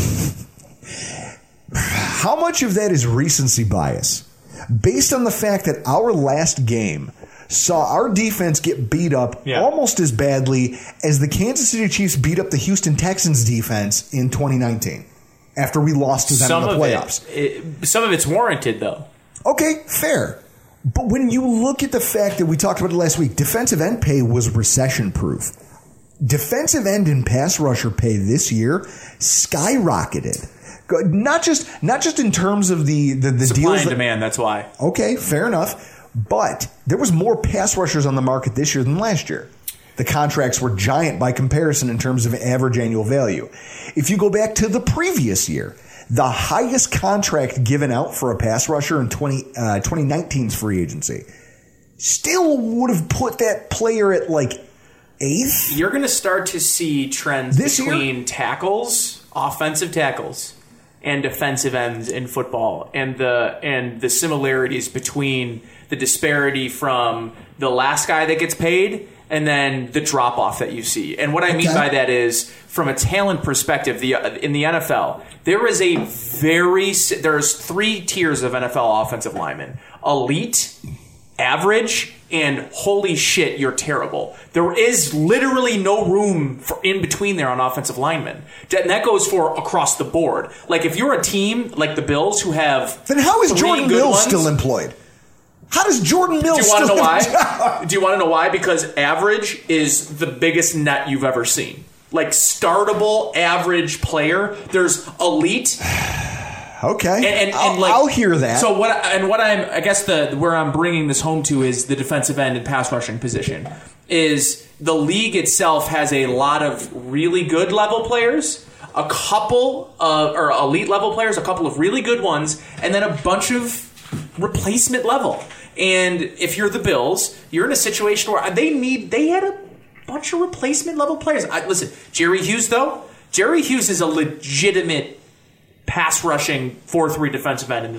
is recency bias? Based on the fact that our last game saw our defense get beat up almost as badly as the Kansas City Chiefs beat up the Houston Texans defense in 2019 after we lost to them in the playoffs. Some of it's warranted, though. Okay, fair. But when you look at the fact that we talked about it last week, defensive end pay was recession-proof. Defensive end and pass rusher pay this year skyrocketed. Not just in terms of the supply deals and demand. That's why. Okay, fair enough. But there was more pass rushers on the market this year than last year. The contracts were giant by comparison in terms of average annual value. If you go back to the previous year, the highest contract given out for a pass rusher in 2019's free agency still would have put that player at like 8th. You're going to start to see trends between tackles, offensive tackles, and defensive ends in football, and the similarities between the disparity from the last guy that gets paid and then the drop off that you see. And what I mean by that is, from a talent perspective, in the NFL, there's 3 tiers of NFL offensive linemen: elite, average, and holy shit, you're terrible. There is literally no room for in between there on offensive linemen. And that goes for across the board. Like, if you're a team like the Bills who have... Then how is Jordan Mills still employed? How does Jordan Mills still... Do you want to know why? Do you want to know why? Because average is the biggest net you've ever seen. Like, startable average player. There's elite... Okay, I'll hear that. So where I'm bringing this home to is the defensive end and pass rushing position. Is the league itself has a lot of really good level players, a couple or elite level players, a couple of really good ones, and then a bunch of replacement level. And if you're the Bills, you're in a situation where they had a bunch of replacement level players. Listen, Jerry Hughes is a legitimate pass rushing 4-3 defensive end in the league.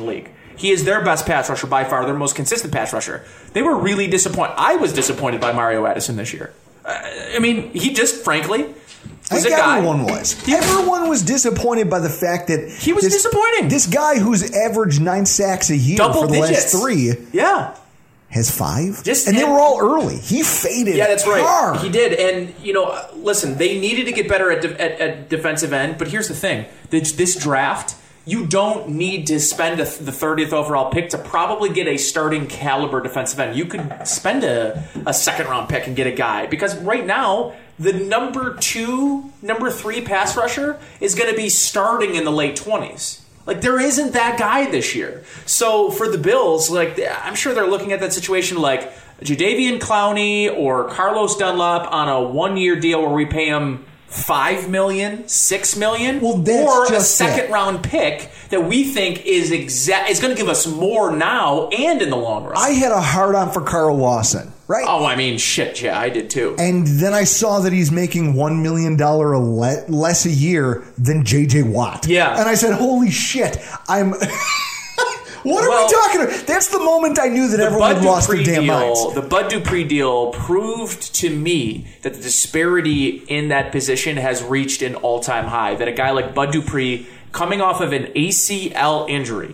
He is their best pass rusher by far, their most consistent pass rusher. They were really disappointed. I was disappointed by Mario Addison this year. I mean, he just, frankly, was a guy. Everyone was. Everyone was disappointed by the fact that he was disappointing. This guy who's averaged 9 sacks a year Double for the digits. last 3. Yeah. Has 5? And they were all early. He faded. Yeah, that's right. Hard. He did. And, listen, they needed to get better at defensive end. But here's the thing. This draft, you don't need to spend the 30th overall pick to probably get a starting caliber defensive end. You could spend a second-round pick and get a guy. Because right now, the number 2, number 3 pass rusher is going to be starting in the late 20s. Like, there isn't that guy this year. So for the Bills, I'm sure they're looking at that situation like Jadeveon Clowney or Carlos Dunlap on a 1-year deal where we pay him $5 million, $6 million, or a second-round pick that we think is going to give us more now and in the long run. I had a hard-on for Carl Lawson, right? Oh, I mean, shit, yeah, I did too. And then I saw that he's making $1 million less a year than J.J. Watt. Yeah. And I said, holy shit, I'm... What are we talking about? That's the moment I knew that everyone had lost their damn minds. The Bud Dupree deal proved to me that the disparity in that position has reached an all-time high. That a guy like Bud Dupree, coming off of an ACL injury,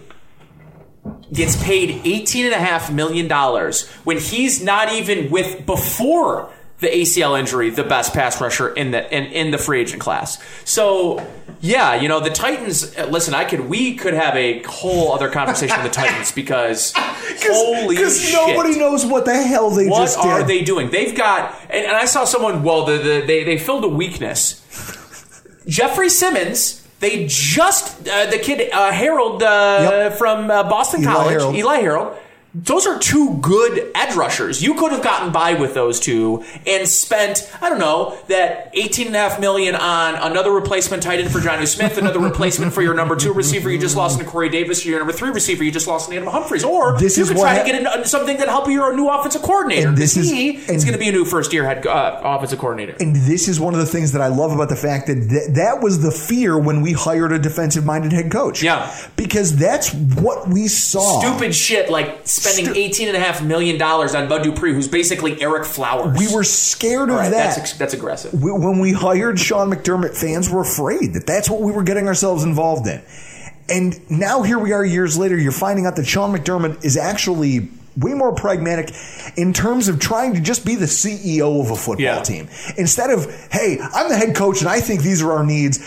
gets paid $18.5 million when he's not even before the ACL injury, the best pass rusher in the free agent class. So, yeah, the Titans. Listen, we could have a whole other conversation with the Titans because holy shit, because nobody knows what the hell they just did. What are they doing? They've got, and I saw someone. Well, they filled a weakness. Jeffrey Simmons. They just the kid Harold from Boston College, Eli Harold. Those are 2 good edge rushers. You could have gotten by with those 2 and spent, I don't know, that $18.5 million on another replacement tight end for Jonnu Smith, another replacement for your number 2 receiver you just lost in Corey Davis, or your number 3 receiver you just lost in Adam Humphries. Or you could try to get something that help your new offensive coordinator. And he's going to be a new first-year head offensive coordinator. And this is one of the things that I love about the fact that that was the fear when we hired a defensive-minded head coach. Yeah. Because that's what we saw. Stupid shit like spending $18.5 million on Bud Dupree, who's basically Eric Flowers. We were scared of that. That's aggressive. When we hired Sean McDermott, fans were afraid that that's what we were getting ourselves involved in. And now here we are years later, you're finding out that Sean McDermott is actually way more pragmatic in terms of trying to just be the CEO of a football team. Instead of, hey, I'm the head coach and I think these are our needs.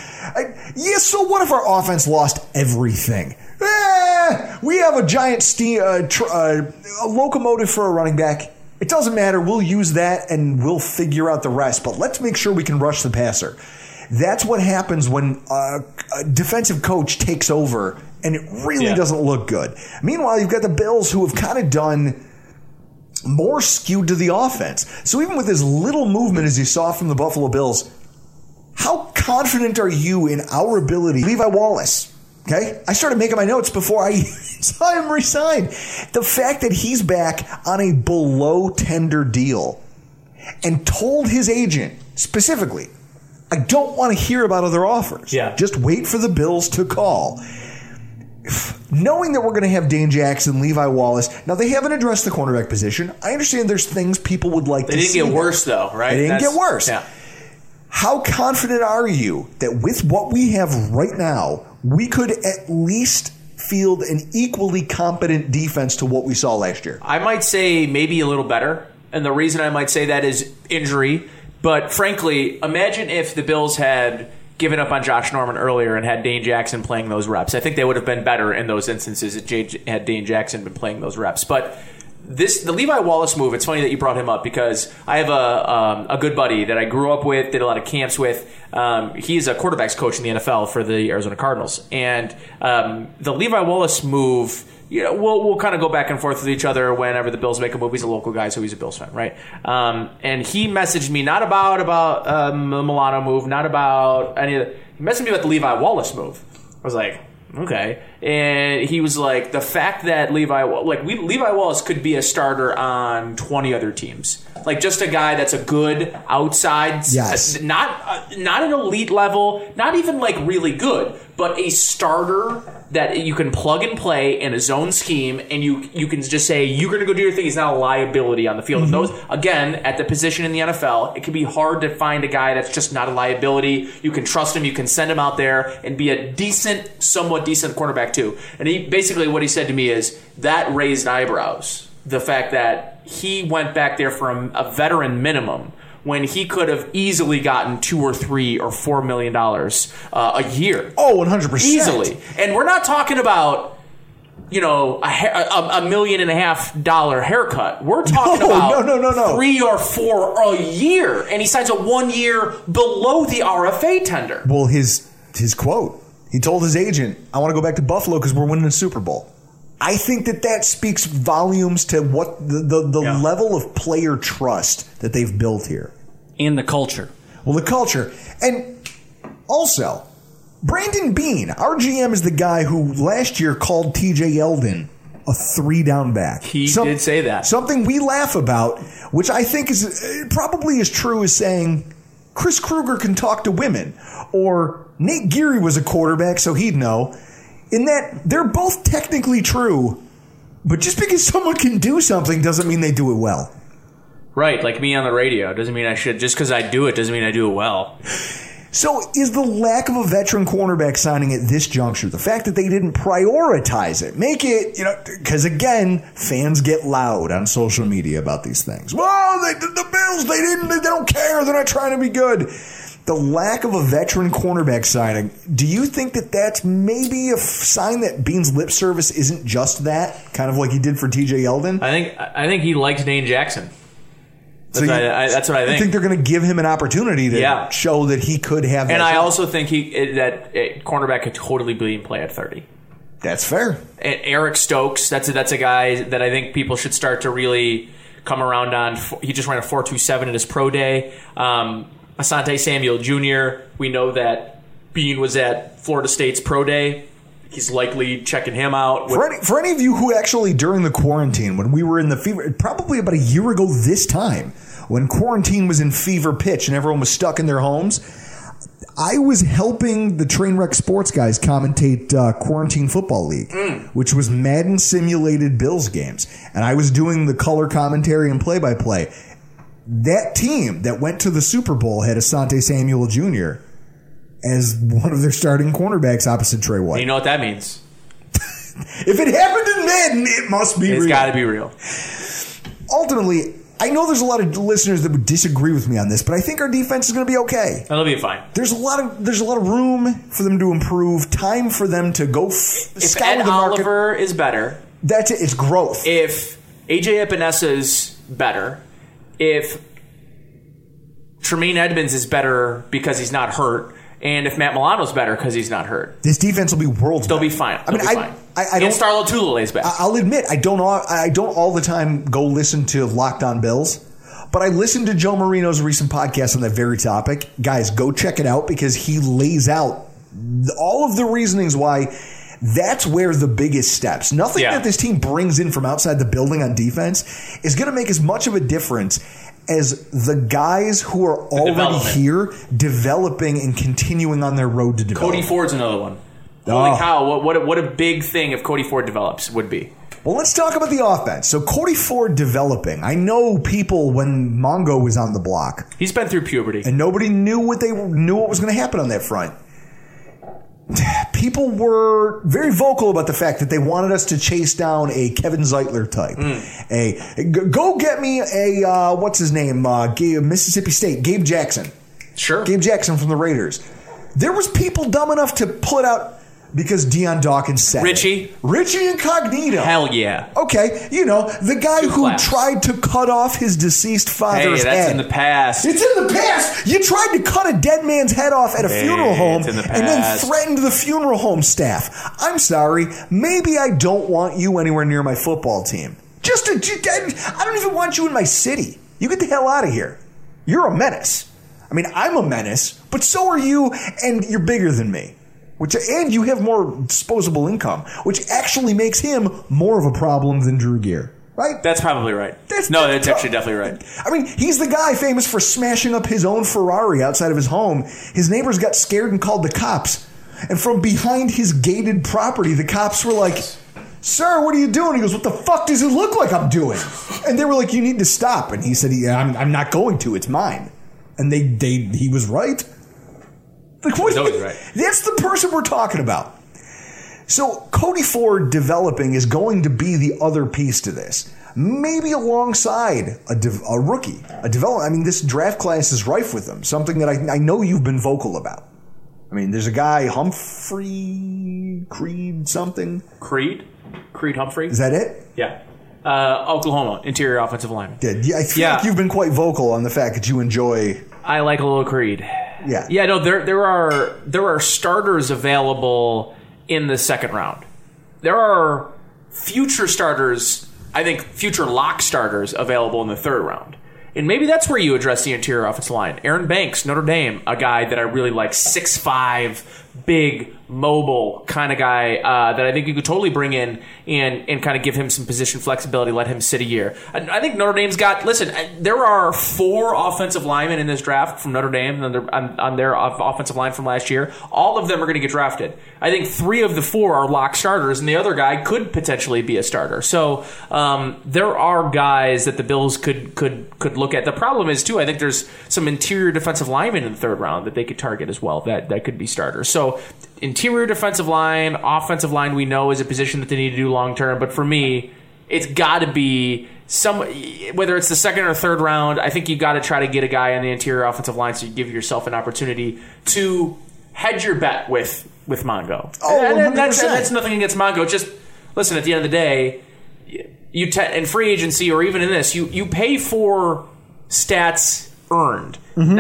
So what if our offense lost everything? We have a giant a locomotive for a running back. It doesn't matter. We'll use that and we'll figure out the rest. But let's make sure we can rush the passer. That's what happens when a defensive coach takes over, and it really doesn't look good. Meanwhile, you've got the Bills who have kind of done more skewed to the offense. So even with as little movement as you saw from the Buffalo Bills, how confident are you in our ability? Levi Wallace. Okay, I started making my notes before I saw him resign. The fact that he's back on a below tender deal and told his agent specifically, I don't want to hear about other offers. Yeah. Just wait for the Bills to call. Knowing that we're going to have Dane Jackson, Levi Wallace. Now, they haven't addressed the cornerback position. I understand there's things people would like to see. They didn't get worse, though, right? They didn't get worse. Yeah. How confident are you that with what we have right now, we could at least field an equally competent defense to what we saw last year? I might say maybe a little better. And the reason I might say that is injury. But frankly, imagine if the Bills had given up on Josh Norman earlier and had Dane Jackson playing those reps. I think they would have been better in those instances had Dane Jackson been playing those reps. But the Levi Wallace move, it's funny that you brought him up because I have a good buddy that I grew up with, did a lot of camps with. He's a quarterbacks coach in the NFL for the Arizona Cardinals. And the Levi Wallace move, we'll kind of go back and forth with each other whenever the Bills make a move. He's a local guy, so he's a Bills fan, right? And he messaged me not about the Milano move, not about any of the... He messaged me about the Levi Wallace move. I was like, okay. And he was like, the fact that Levi Wallace could be a starter on 20 other teams. Like just a guy that's a good outside, yes. Not an elite level, not even like really good, but a starter that you can plug and play in a zone scheme, and you can just say, you're going to go do your thing. He's not a liability on the field. And those, again, at the position in the NFL, it can be hard to find a guy that's just not a liability. You can trust him. You can send him out there and be a somewhat decent quarterback too. And basically what he said to me is, that raised eyebrows. The fact that he went back there for a veteran minimum when he could have easily gotten $2 or $3 or $4 million a year. Oh, 100%. Easily. And we're not talking about, a $1.5 million haircut. We're talking about no. 3 or 4 a year. And he signs a 1 year below the RFA tender. Well, his quote, he told his agent, I want to go back to Buffalo because we're winning the Super Bowl. I think that speaks volumes to what the level of player trust that they've built here. And the culture. Well, the culture. And also, Brandon Beane, our GM, is the guy who last year called TJ Yeldon a 3-down back. He did say that. Something we laugh about, which I think is probably as true as saying Chris Kruger can talk to women, or Nate Geary was a quarterback, so he'd know. In that they're both technically true, but just because someone can do something doesn't mean they do it well. Right, like me on the radio. Doesn't mean I should. Just because I do it doesn't mean I do it well. So is the lack of a veteran cornerback signing at this juncture, the fact that they didn't prioritize it, make it, because again, fans get loud on social media about these things. Well, the Bills, they don't care. They're not trying to be good. The lack of a veteran cornerback signing, do you think that that's maybe a sign that Beane's lip service isn't just that, kind of like he did for TJ Yeldon? I think he liked Dane Jackson. That's what I think. I think they're going to give him an opportunity to show that he could have that. And I also think that cornerback could totally be in play at 30. That's fair. And Eric Stokes, that's a guy that I think people should start to really come around on. He just ran a 4.27 at his pro day. Asante Samuel Jr., we know that Beane was at Florida State's pro day. He's likely checking him out. For any of you who actually, during the quarantine, when we were in the fever, probably about a year ago this time, when quarantine was in fever pitch and everyone was stuck in their homes, I was helping the Trainwreck Sports guys commentate Quarantine Football League, which was Madden simulated Bills games. And I was doing the color commentary and play-by-play. That team that went to the Super Bowl had Asante Samuel Jr. as one of their starting cornerbacks opposite Trey White. You know what that means? If it happened in Madden, it must be real. It's got to be real. Ultimately, I know there's a lot of listeners that would disagree with me on this, but I think our defense is going to be okay. That'll be fine. There's a lot of room for them to improve. Time for them to go scout the market. If Ed Oliver is better, that's it. It's growth. If AJ Epinesa is better, if Tremaine Edmonds is better because he's not hurt, and if Matt Milano's better because he's not hurt, this defense will be world's They'll better. Be fine. I mean, I don't. And Starlo Tulele's back. I'll admit, I don't all the time go listen to Locked On Bills, but I listened to Joe Marino's recent podcast on that very topic. Guys, go check it out because he lays out all of the reasonings why that's where the biggest steps. Nothing that this team brings in from outside the building on defense is going to make as much of a difference as the guys who are already here developing and continuing on their road to development. Cody Ford's another one. Holy cow, what a big thing if Cody Ford develops would be. Well, let's talk about the offense. So Cody Ford developing. I know people when Mongo was on the block. He's been through puberty. And nobody knew what was going to happen on that front. People were very vocal about the fact that they wanted us to chase down a Kevin Zeitler type. Go get me a, what's his name? Mississippi State, Gabe Jackson. Sure. Gabe Jackson from the Raiders. There was people dumb enough to pull it out because Deion Dawkins said Richie Incognito. Hell yeah. Okay, the guy who tried to cut off his deceased father's head. Hey, that's in the past. It's in the past. You tried to cut a dead man's head off at a funeral home and then threatened the funeral home staff. I'm sorry. Maybe I don't want you anywhere near my football team. I don't even want you in my city. You get the hell out of here. You're a menace. I mean, I'm a menace, but so are you, and you're bigger than me. And you have more disposable income, which actually makes him more of a problem than Drew Gear. Right? That's probably right. That's actually definitely right. I mean, he's the guy famous for smashing up his own Ferrari outside of his home. His neighbors got scared and called the cops. And from behind his gated property, the cops were like, "Sir, what are you doing?" He goes, "What the fuck does it look like I'm doing?" And they were like, "You need to stop." And he said, "Yeah, I'm not going to. It's mine." And he was right. Like, what? He's always right. That's the person we're talking about. So Cody Ford developing is going to be the other piece to this. Maybe alongside a rookie, a develop. I mean, this draft class is rife with them. Something that I know you've been vocal about. I mean, there's a guy, Humphrey Creed something. Creed Humphrey. Is that it? Yeah. Oklahoma, interior offensive lineman. Yeah, I feel like you've been quite vocal on the fact that you enjoy. I like a little Creed. Yeah. Yeah. No, there are starters available in the second round. There are future starters, I think future lock starters available in the third round. And maybe that's where you address the interior offensive line. Aaron Banks, Notre Dame, a guy that I really like, 6'5", big, mobile kind of guy that I think you could totally bring in and kind of give him some position flexibility, let him sit a year. I think Notre Dame's got, listen, there are 4 offensive linemen in this draft from Notre Dame on their offensive line from last year. All of them are going to get drafted. I think 3 of the 4 are lock starters, and the other guy could potentially be a starter. So there are guys that the Bills could look at. The problem is, too, I think there's some interior defensive linemen in the third round that they could target as well that could be starters. So interior defensive line, offensive line, we know is a position that they need to do long term. But for me, it's got to be whether it's the second or third round. I think you got to try to get a guy on the interior offensive line so you give yourself an opportunity to hedge your bet with Mongo. Oh, and that's nothing against Mongo. Just listen. At the end of the day, in free agency or even in this, you pay for stats earned,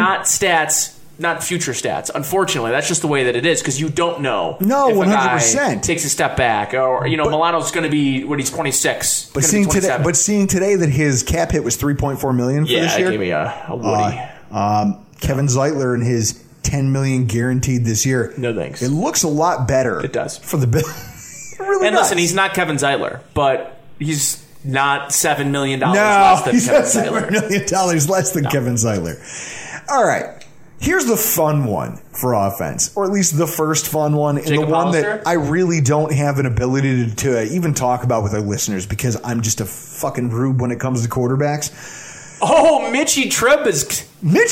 not future stats. Unfortunately, that's just the way that it is because you don't know. No, if 100%. a guy takes a step back, or Milano's going to be when he's 26. But seeing today that his cap hit was $3.4 million for this year, gave me a woody. Kevin Zeitler and his $10 million guaranteed this year. No thanks. It looks a lot better. It does for the Bills. It really does. Listen, he's not Kevin Zeitler, but he's not $7 million less than he's Kevin not Zeitler. $7 million less than Kevin Zeitler. All right. Here's the fun one for offense, or at least the first fun one, and Jacob the one Hollister? that I really don't have an ability to even talk about with our listeners because I'm just a fucking rube when it comes to quarterbacks. Oh, Mitchie Trubisky.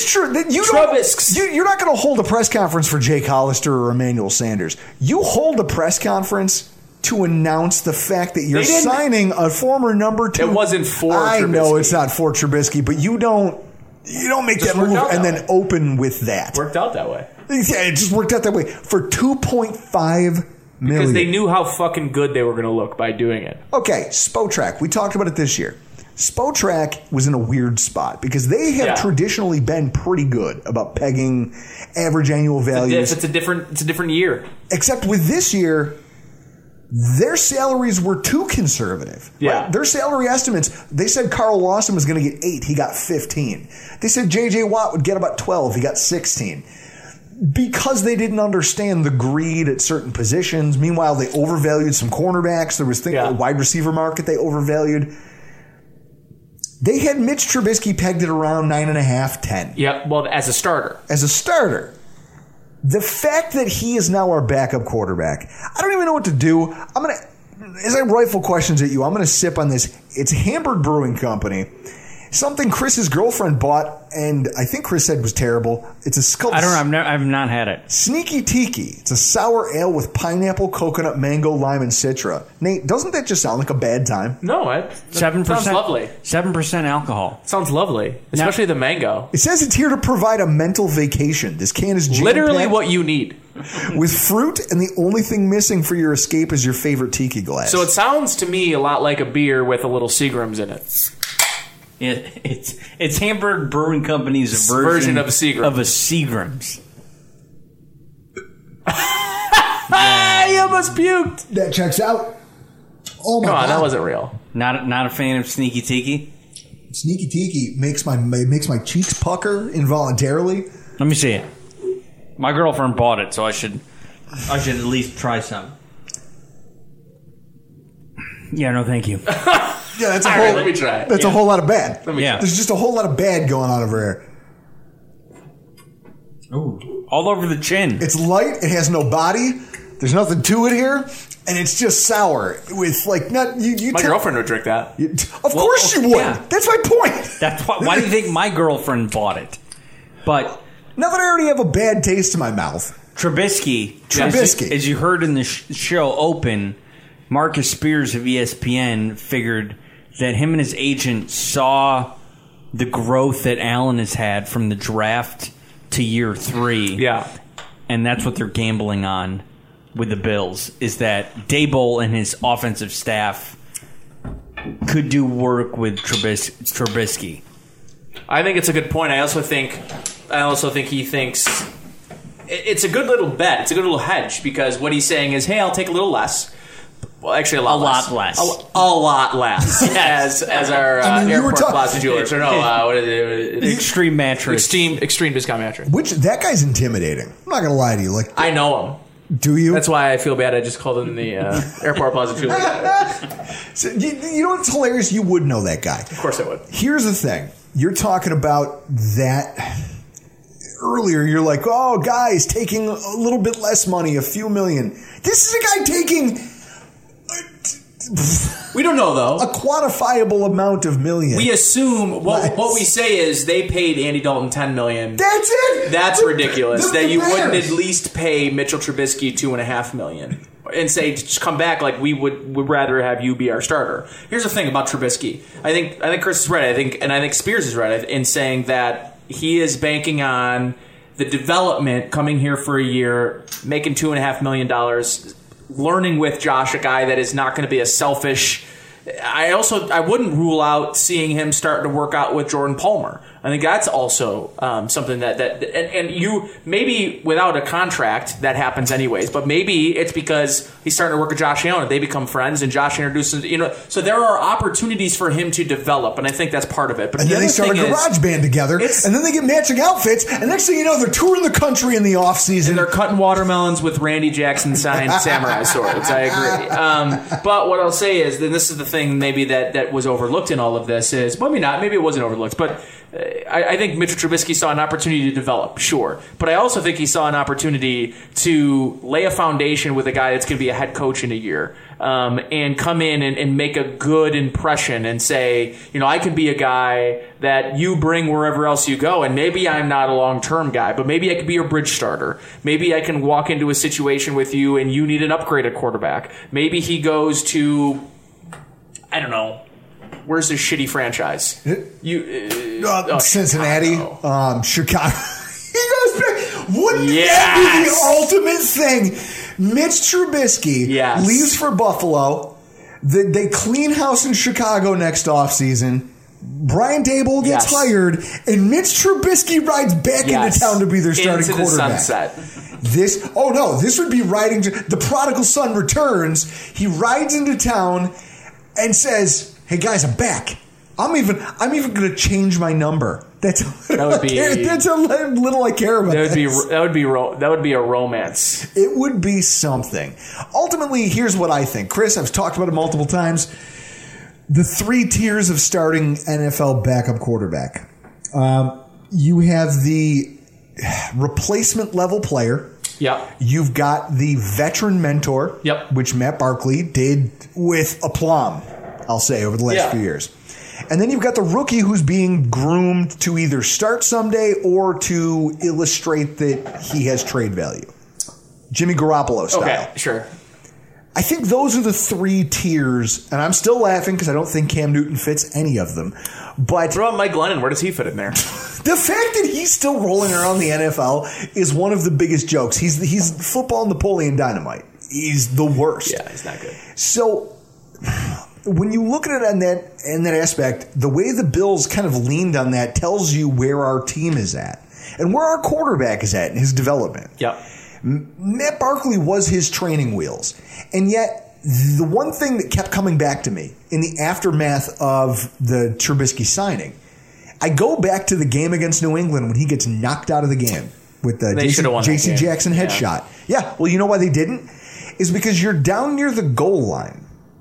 You're not going to hold a press conference for Jake Hollister or Emmanuel Sanders. You hold a press conference to announce the fact that you're signing a former number 2. It wasn't for Trubisky. I know it's not for Trubisky, but you don't make that move and then open with that. Worked out that way. Yeah, it just worked out that way for $2.5 million. Because they knew how fucking good they were going to look by doing it. Okay, Spotrac. We talked about it this year. Spotrac was in a weird spot because they have traditionally been pretty good about pegging average annual values. It's a different year. Except with this year, their salaries were too conservative. Yeah. Right? Their salary estimates, they said Carl Lawson was going to get 8. He got 15. They said J.J. Watt would get about 12. He got 16. Because they didn't understand the greed at certain positions. Meanwhile, they overvalued some cornerbacks. There was the wide receiver market they overvalued. They had Mitch Trubisky pegged at around 9.5, 10. Yep, well, as a starter. The fact that he is now our backup quarterback, I don't even know what to do. As I rifle questions at you, I'm going to sip on this. It's Hamburg Brewing Company. Something Chris's girlfriend bought, and I think Chris said was terrible. It's called... I don't know. I've not had it. Sneaky Tiki. It's a sour ale with pineapple, coconut, mango, lime, and citra. Nate, doesn't that just sound like a bad time? No, it 7%. Sounds lovely. 7% alcohol. Sounds lovely, especially the mango. It says it's here to provide a mental vacation. This can is literally what you need. With fruit, and the only thing missing for your escape is your favorite tiki glass. So it sounds to me a lot like a beer with a little Seagrams in it. It's Hamburg Brewing Company's version of a Seagram. You almost puked. That checks out. Oh my God, that wasn't real. Not a fan of Sneaky Tiki. Sneaky Tiki makes my cheeks pucker involuntarily. Let me see it. My girlfriend bought it, so I should at least try some. Yeah, no, thank you. Yeah, that's a All whole. right, let me try it. That's a whole lot of bad. Yeah. There's just a whole lot of bad going on over here. Ooh, all over the chin. It's light. It has no body. There's nothing to it here, and it's just sour with like not you. My girlfriend would drink that. Of course she would. yeah. That's my point. That's why do you think my girlfriend bought it? But Now that I already have a bad taste in my mouth. Trubisky, as you heard in the show open, Marcus Spears of ESPN figured that him and his agent saw the growth that Allen has had from the draft to year 3. Yeah. And that's what they're gambling on with the Bills, is that Daboll and his offensive staff could do work with Trubisky. I think it's a good point. I also think he thinks it's a good little bet. It's a good little hedge because what he's saying is, hey, I'll take a little less. Well, actually, a lot less. A lot less. as our Airport Plaza Jewelers. Or no, what is it? Extreme Mattress. Extreme Discount Mattress. Which, that guy's intimidating. I'm not going to lie to you. Like, I know him. Do you? That's why I feel bad. I just called him the Airport Plaza Jewelers. So, you know what's hilarious? You would know that guy. Of course I would. Here's the thing. You're talking about that earlier. You're like, oh, guys, taking a little bit less money, a few million. This is a guy taking... We don't know, though. A quantifiable amount of millions. We assume what we say is they paid Andy Dalton $10 million. That's it. That's ridiculous. That you wouldn't Bears. at least pay Mitchell Trubisky $2.5 million and say just come back like we would rather have you be our starter. Here's the thing about Trubisky. I think Chris is right. I think Spears is right in saying that he is banking on the development, coming here for a year, making $2.5 million. Learning with Josh, a guy that is not going to be a selfish. I wouldn't rule out seeing him starting to work out with Jordan Palmer. I think that's also something and you maybe without a contract that happens anyways, but maybe it's because he's starting to work with Josh Allen and they become friends and Josh introduces, so there are opportunities for him to develop, and I think that's part of it. But and the then they start a garage band together, and then they get matching outfits, and next thing you know, they're touring the country in the off season. And they're cutting watermelons with Randy Jackson signed samurai swords. I agree. But what I'll say is, and this is the thing maybe that was overlooked in all of this is, maybe not, maybe it wasn't overlooked, but I think Mitchell Trubisky saw an opportunity to develop, sure. But I also think he saw an opportunity to lay a foundation with a guy that's going to be a head coach in a year and come in and make a good impression and say, I can be a guy that you bring wherever else you go. And maybe I'm not a long-term guy, but maybe I could be your bridge starter. Maybe I can walk into a situation with you and you need an upgraded quarterback. Maybe he goes to, I don't know, where's this shitty franchise? Cincinnati, Chicago. He goes back. Wouldn't that be the ultimate thing? Mitch Trubisky leaves for Buffalo. They clean house in Chicago next offseason. Brian Daboll gets hired, and Mitch Trubisky rides back into town to be their starting into quarterback. The sunset. This would be riding the prodigal son returns. He rides into town and says, "Hey guys, I'm back. I'm even going to change my number." That's how little I care about. That would be a romance. It would be something. Ultimately, here's what I think. Chris, I've talked about it multiple times. The 3 tiers of starting NFL backup quarterback. You have the replacement level player. Yep. You've got the veteran mentor. Yep. Which Matt Barkley did with aplomb, I'll say, over the last few years. And then you've got the rookie who's being groomed to either start someday or to illustrate that he has trade value. Jimmy Garoppolo style. Okay, sure. I think those are the 3 tiers, and I'm still laughing because I don't think Cam Newton fits any of them. But what about Mike Glennon? Where does he fit in there? The fact that he's still rolling around the NFL is one of the biggest jokes. He's football Napoleon Dynamite. He's the worst. Yeah, he's not good. So when you look at it in that aspect, the way the Bills kind of leaned on that tells you where our team is at and where our quarterback is at in his development. Yep. Matt Barkley was his training wheels. And yet, the one thing that kept coming back to me in the aftermath of the Trubisky signing, I go back to the game against New England when he gets knocked out of the game with the J.C. Jackson headshot. Yeah, well, you know why they didn't? Is because you're down near the goal line.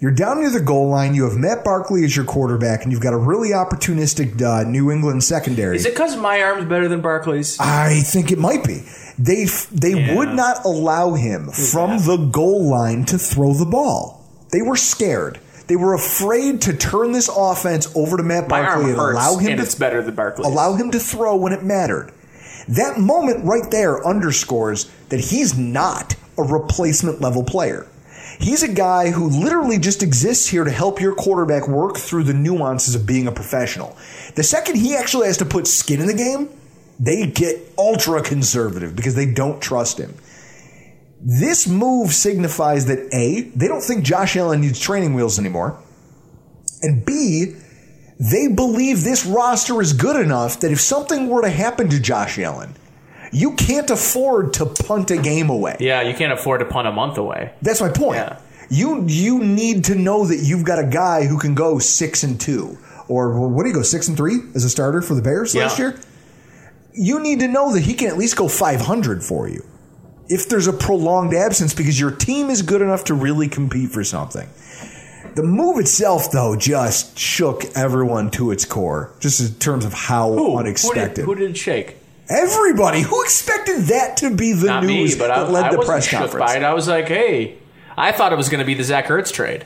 You're down near the goal line. You have Matt Barkley as your quarterback, and you've got a really opportunistic New England secondary. Is it because my arm's better than Barkley's? I think it might be. They would not allow him from the goal line to throw the ball. They were scared. They were afraid to turn this offense over to Matt Barkley and allow him it's better than Barkley's. Allow him to throw when it mattered. That moment right there underscores that he's not a replacement level player. He's a guy who literally just exists here to help your quarterback work through the nuances of being a professional. The second he actually has to put skin in the game, they get ultra conservative because they don't trust him. This move signifies that A, they don't think Josh Allen needs training wheels anymore, and B, they believe this roster is good enough that if something were to happen to Josh Allen, you can't afford to punt a game away. Yeah, you can't afford to punt a month away. That's my point. Yeah. You need to know that you've got a guy who can go 6-2, or what do you go 6-3 as a starter for the Bears last year? You need to know that he can at least go 500 for you if there's a prolonged absence because your team is good enough to really compete for something. The move itself, though, just shook everyone to its core, just in terms of how unexpected. Who did it shake? Everybody. Who expected that to be the Not news me, but that led I the wasn't press shook conference? by it. I was like, hey, I thought it was going to be the Zach Ertz trade.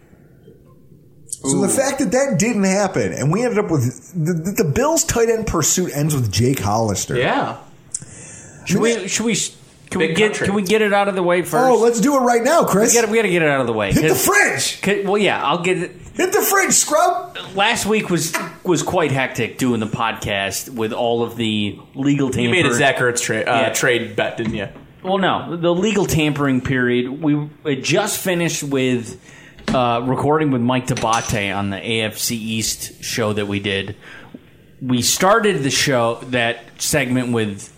So the fact that didn't happen, and we ended up with the Bills' tight end pursuit ends with Jake Hollister. Yeah. Can we get it out of the way first? Oh, let's do it right now, Chris. We got to get it out of the way. Hit the fridge. Well, yeah, I'll get it. Hit the fridge, scrub. Last week was quite hectic doing the podcast with all of the legal tampering. You made a Zach Ertz trade bet, didn't you? Well, no. The legal tampering period, we had just finished with recording with Mike Tabate on the AFC East show that we did. We started the show, that segment with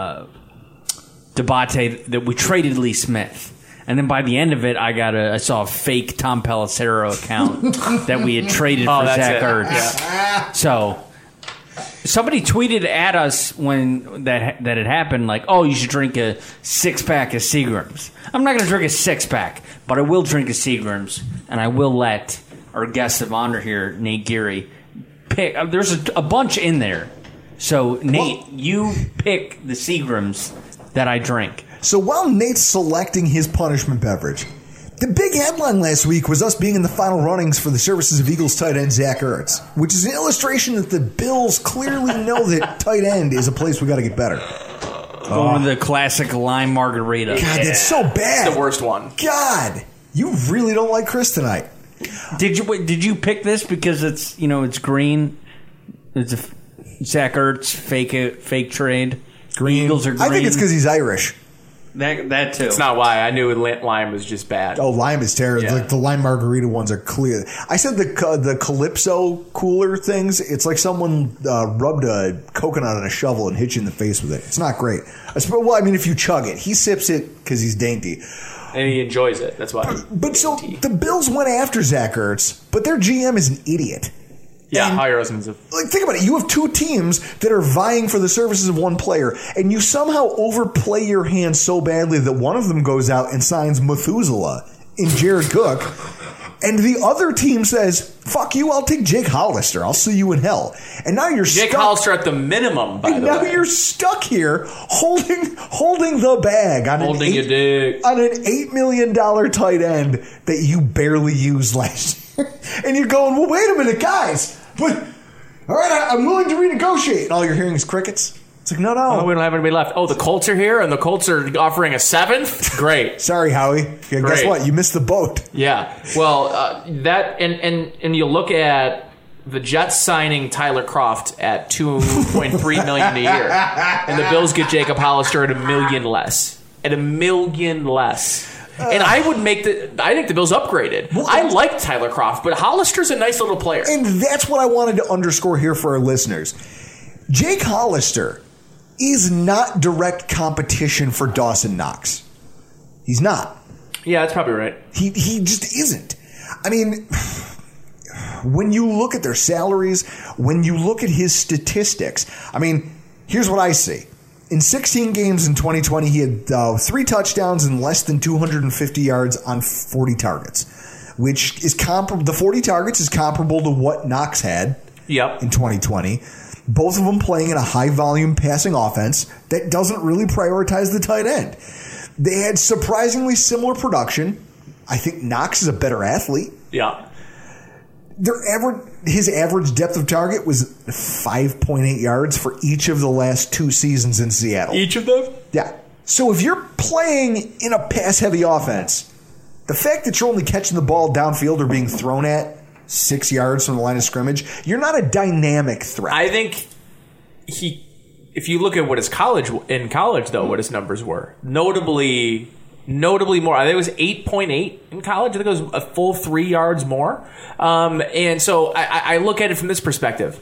Tabate, that we traded Lee Smith. And then by the end of it, I saw a fake Tom Pelissero account that we had traded for Zach Ertz. Yeah. So somebody tweeted at us when that had happened, like, "Oh, you should drink a 6-pack of Seagrams." I'm not going to drink a 6-pack, but I will drink a Seagrams, and I will let our guest of honor here, Nate Geary, pick. There's a bunch in there, so Nate, you pick the Seagrams that I drink. So while Nate's selecting his punishment beverage, the big headline last week was us being in the final runnings for the services of Eagles tight end Zach Ertz, which is an illustration that the Bills clearly know that tight end is a place we got to get better. Going to the classic lime margarita. God, that's so bad. It's the worst one. God, you really don't like Chris tonight. Did you pick this because it's green? It's a Zach Ertz fake trade. Green. Eagles are green. I think it's because he's Irish. That too. It's not why. I knew lime was just bad. Oh, lime is terrible. Yeah. The lime margarita ones are clear. I said the Calypso cooler things, it's like someone rubbed a coconut on a shovel and hit you in the face with it. It's not great. Well, I mean, if you chug it. He sips it because he's dainty. And he enjoys it. That's why. But so the Bills went after Zach Ertz, but their GM is an idiot. Yeah, Howie Roseman's think about it. You have two teams that are vying for the services of one player, and you somehow overplay your hand so badly that one of them goes out and signs Methuselah in Jared Cook, and the other team says, "Fuck you! I'll take Jake Hollister. I'll see you in hell." And now you're Jake stuck. Hollister at the minimum. By the way, now you're stuck here holding the bag on an $8 million tight end that you barely used last year, and you're going, "Well, wait a minute, guys." But, all right, I'm willing to renegotiate. And all you're hearing is crickets. It's like, no. Oh, we don't have anybody left. Oh, the Colts are here, and the Colts are offering a 7th? Great. Sorry, Howie. Yeah, guess what? You missed the boat. Yeah. Well, that and you look at the Jets signing Tyler Kroft at $2.3 million a year, and the Bills get Jacob Hollister at $1 million less. At $1 million less. And I think the Bills upgraded. Well, I like Tyler Kroft, but Hollister's a nice little player. And that's what I wanted to underscore here for our listeners. Jake Hollister is not direct competition for Dawson Knox. He's not. Yeah, that's probably right. He just isn't. I mean, when you look at their salaries, when you look at his statistics, I mean, here's what I see. In 16 games in 2020, he had 3 touchdowns and less than 250 yards on 40 targets. which is comparable. The 40 targets is comparable to what Knox had in 2020. Both of them playing in a high-volume passing offense that doesn't really prioritize the tight end. They had surprisingly similar production. I think Knox is a better athlete. Yeah. His average depth of target was 5.8 yards for each of the last 2 seasons in Seattle. Each of them? Yeah. So if you're playing in a pass-heavy offense, the fact that you're only catching the ball downfield or being thrown at 6 yards from the line of scrimmage, you're not a dynamic threat. I think if you look at what his in college, what his numbers were, notably more. I think it was 8.8 in college. I think it was a full 3 yards more. And so I look at it from this perspective.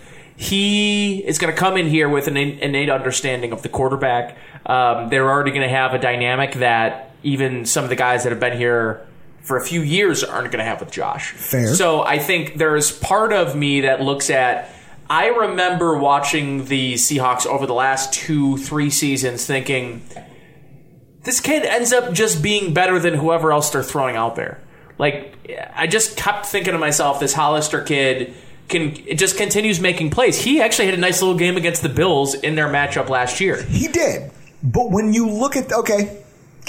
He is going to come in here with an innate understanding of the quarterback. They're already going to have a dynamic that even some of the guys that have been here for a few years aren't going to have with Josh. Fair. So I think there's part of me that looks at, I remember watching the Seahawks over the last 2-3 seasons thinking, this kid ends up just being better than whoever else they're throwing out there. Like, I just kept thinking to myself, this Hollister kid it just continues making plays. He actually had a nice little game against the Bills in their matchup last year. He did. But when you look at, okay,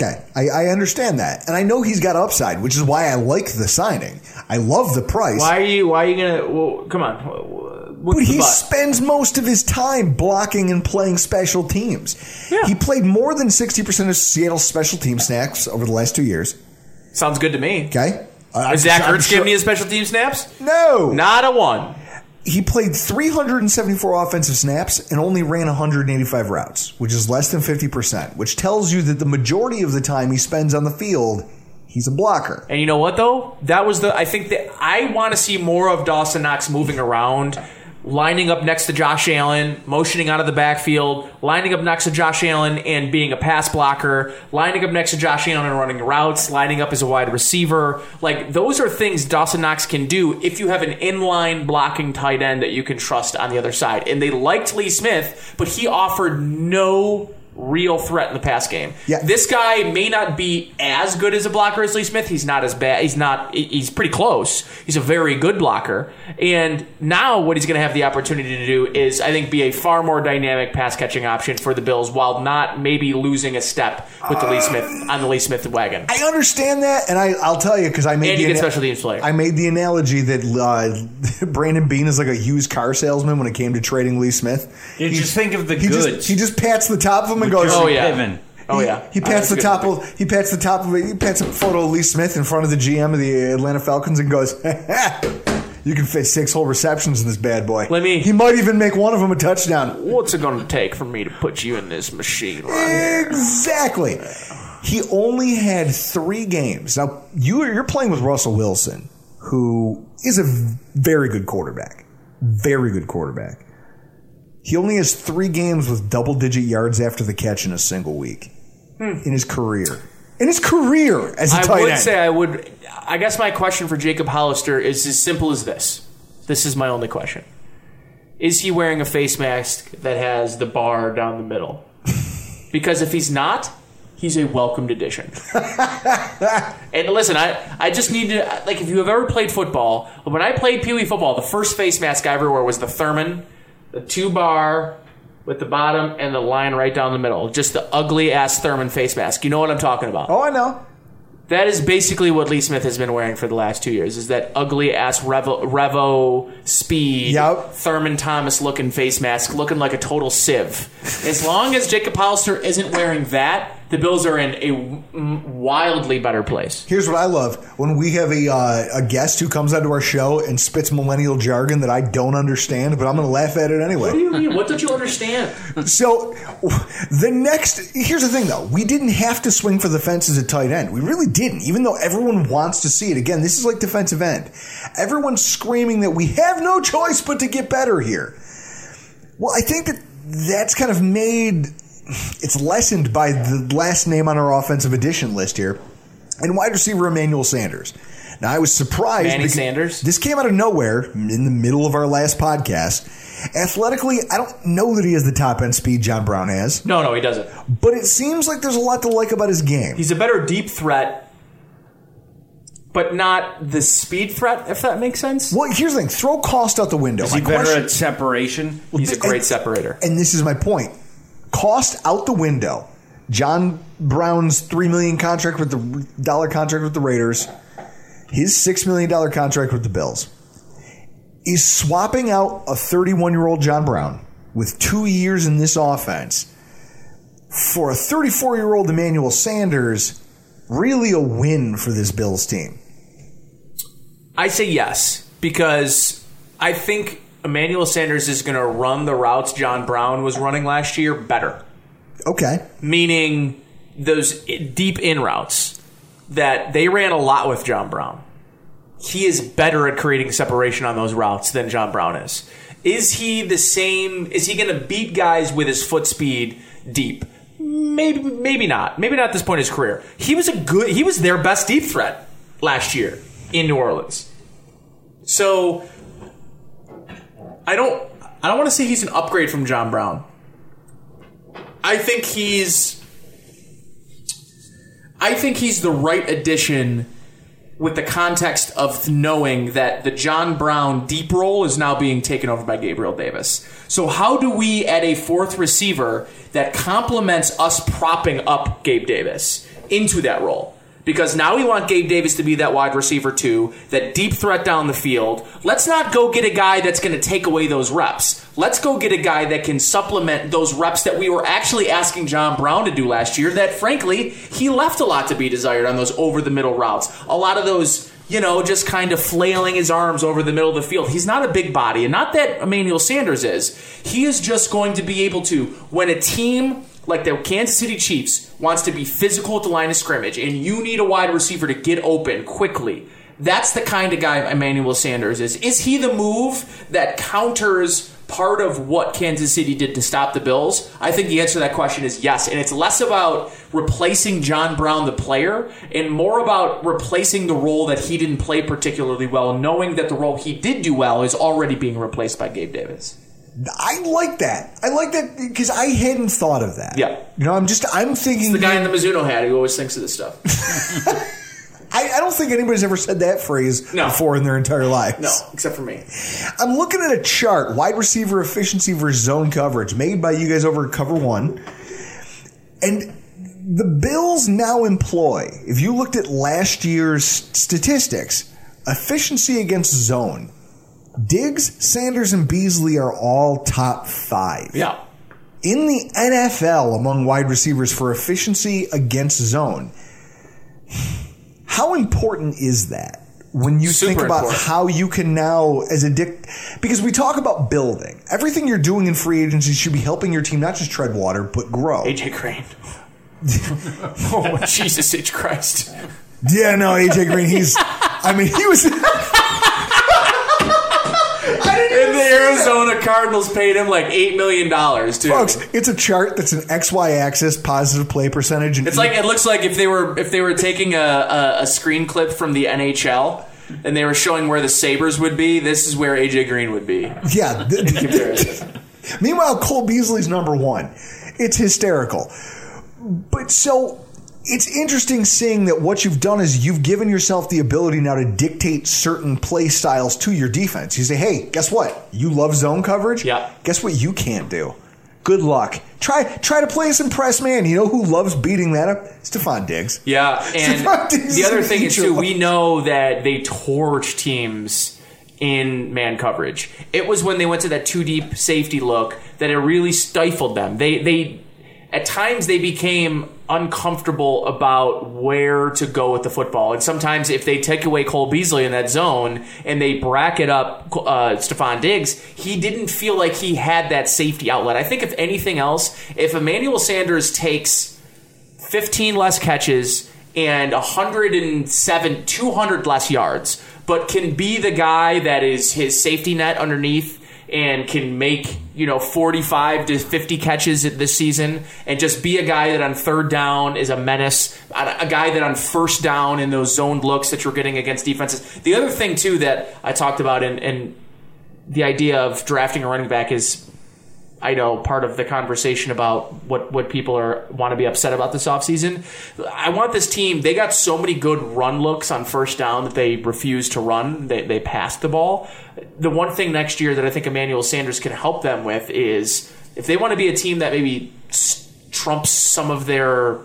I understand that. And I know he's got upside, which is why I like the signing. I love the price. Why are you going to, well, come on. But he spends most of his time blocking and playing special teams. Yeah. He played more than 60% of Seattle's special team snaps over the last 2 years. Sounds good to me. Okay. Is Zach Ertz giving you special team snaps? No. Not a one. He played 374 offensive snaps and only ran 185 routes, which is less than 50%, which tells you that the majority of the time he spends on the field, he's a blocker. And you know what, though? I think that I want to see more of Dawson Knox moving around, lining up next to Josh Allen, motioning out of the backfield, lining up next to Josh Allen and being a pass blocker, lining up next to Josh Allen and running routes, lining up as a wide receiver. Like, those are things Dawson Knox can do if you have an inline blocking tight end that you can trust on the other side. And they liked Lee Smith, but he offered no real threat in the pass game. Yeah. This guy may not be as good as a blocker as Lee Smith. He's not as bad. He's pretty close. He's a very good blocker. And now what he's going to have the opportunity to do is, I think, be a far more dynamic pass catching option for the Bills while not maybe losing a step with the Lee Smith wagon. I understand that, and I'll tell you, because I made special teams player. I made the analogy that Brandon Beane is like a used car salesman when it came to trading Lee Smith. You just think of the goods. He just pats the top of him and goes, "Oh yeah." He pats the top of it. He pats a photo of Lee Smith in front of the GM of the Atlanta Falcons and goes, "You can fit 6 whole receptions in this bad boy. He might even make one of them a touchdown." What's it going to take for me to put you in this machine right here? Exactly. He only had 3 games. Now you're playing with Russell Wilson, who is a very good quarterback. Very good quarterback. He only has 3 games with double-digit yards after the catch in a single week in his career. In his career as a tight end. I guess my question for Jacob Hollister is as simple as this. This is my only question. Is he wearing a face mask that has the bar down the middle? Because if he's not, he's a welcomed addition. And listen, I just need to, like, if you have ever played football, when I played Pee Wee football, the first face mask I ever wore was the Thurman. The 2-bar with the bottom and the line right down the middle. Just the ugly-ass Thurman face mask. You know what I'm talking about. Oh, I know. That is basically what Lee Smith has been wearing for the last 2 years, is that ugly-ass Revo Speed, Thurman Thomas-looking face mask, looking like a total sieve. As long as Jacob Hollister isn't wearing that, the Bills are in a wildly better place. Here's what I love. When we have a guest who comes onto our show and spits millennial jargon that I don't understand, but I'm going to laugh at it anyway. What do you mean? What don't you understand? So, here's the thing, though. We didn't have to swing for the fences at tight end. We really didn't, even though everyone wants to see it. Again, this is like defensive end. Everyone's screaming that we have no choice but to get better here. Well, I think that's kind of made... It's lessened by the last name on our offensive addition list here, and wide receiver Emmanuel Sanders. Now, I was surprised. Manny Sanders? This came out of nowhere in the middle of our last podcast. Athletically, I don't know that he has the top-end speed John Brown has. No, he doesn't. But it seems like there's a lot to like about his game. He's a better deep threat, but not the speed threat, if that makes sense. Well, here's the thing. Throw cost out the window. Is he better at separation? He's a great separator. And this is my point. Cost out the window. John Brown's $3 million contract with the Raiders, his $6 million contract with the Bills, is swapping out a 31-year-old John Brown with 2 years in this offense for a 34-year-old Emmanuel Sanders really a win for this Bills team? I say yes, because I think Emmanuel Sanders is going to run the routes John Brown was running last year better. Okay. Meaning those deep in routes that they ran a lot with John Brown. He is better at creating separation on those routes than John Brown is. Is he the same? Is he going to beat guys with his foot speed deep? Maybe not. Maybe not at this point in his career. He was their best deep threat last year in New Orleans. So I don't want to say he's an upgrade from John Brown. I think he's the right addition with the context of knowing that the John Brown deep role is now being taken over by Gabriel Davis. So how do we add a fourth receiver that complements us propping up Gabe Davis into that role? Because now we want Gabe Davis to be that wide receiver too, that deep threat down the field. Let's not go get a guy that's going to take away those reps. Let's go get a guy that can supplement those reps that we were actually asking John Brown to do last year, that frankly, he left a lot to be desired on those over-the-middle routes. A lot of those, just kind of flailing his arms over the middle of the field. He's not a big body, and not that Emmanuel Sanders is. He is just going to be able to, when a team like the Kansas City Chiefs wants to be physical at the line of scrimmage, and you need a wide receiver to get open quickly, that's the kind of guy Emmanuel Sanders is. Is he the move that counters part of what Kansas City did to stop the Bills? I think the answer to that question is yes, and it's less about replacing John Brown, the player, and more about replacing the role that he didn't play particularly well, knowing that the role he did do well is already being replaced by Gabe Davis. I like that. Because I hadn't thought of that. Yeah. I'm thinking... It's the guy in the Mizuno hat who always thinks of this stuff. I don't think anybody's ever said that phrase before in their entire lives. No, except for me. I'm looking at a chart, wide receiver efficiency versus zone coverage, made by you guys over at Cover One. And the Bills now employ, if you looked at last year's statistics, efficiency against zone, Diggs, Sanders, and Beasley are all top 5. Yeah. In the NFL, among wide receivers for efficiency against zone, how important is that when you think about how you can now, because we talk about building. Everything you're doing in free agency should be helping your team not just tread water, but grow. AJ Green. Oh, Jesus H. Christ. Yeah, no, AJ Green, he was... And the Arizona Cardinals paid him like $8 million, too. Folks, it's a chart that's an XY axis positive play percentage. And it looks like if they were taking a screen clip from the NHL and they were showing where the Sabres would be, this is where AJ Green would be. Yeah. In comparison. Meanwhile, Cole Beasley's number 1. It's hysterical. But so... it's interesting seeing that what you've done is you've given yourself the ability now to dictate certain play styles to your defense. You say, hey, guess what? You love zone coverage? Yeah. Guess what you can't do? Good luck. Try to play some press man. You know who loves beating that up? Stephon Diggs. Yeah, and the other thing is, too, we know that they torch teams in man coverage. It was when they went to that two-deep safety look that it really stifled them. They at times they became uncomfortable about where to go with the football. And sometimes if they take away Cole Beasley in that zone and they bracket up Stephon Diggs, he didn't feel like he had that safety outlet. I think if anything else, if Emmanuel Sanders takes 15 less catches and 200 less yards, but can be the guy that is his safety net underneath and can make 45 to 50 catches this season and just be a guy that on third down is a menace, a guy that on first down in those zoned looks that you're getting against defenses. The other thing, too, that I talked about in the idea of drafting a running back is I know, part of the conversation about what people want to be upset about this offseason. I want this team, they got so many good run looks on first down that they refuse to run. They passed the ball. The one thing next year that I think Emmanuel Sanders can help them with is if they want to be a team that maybe trumps some of a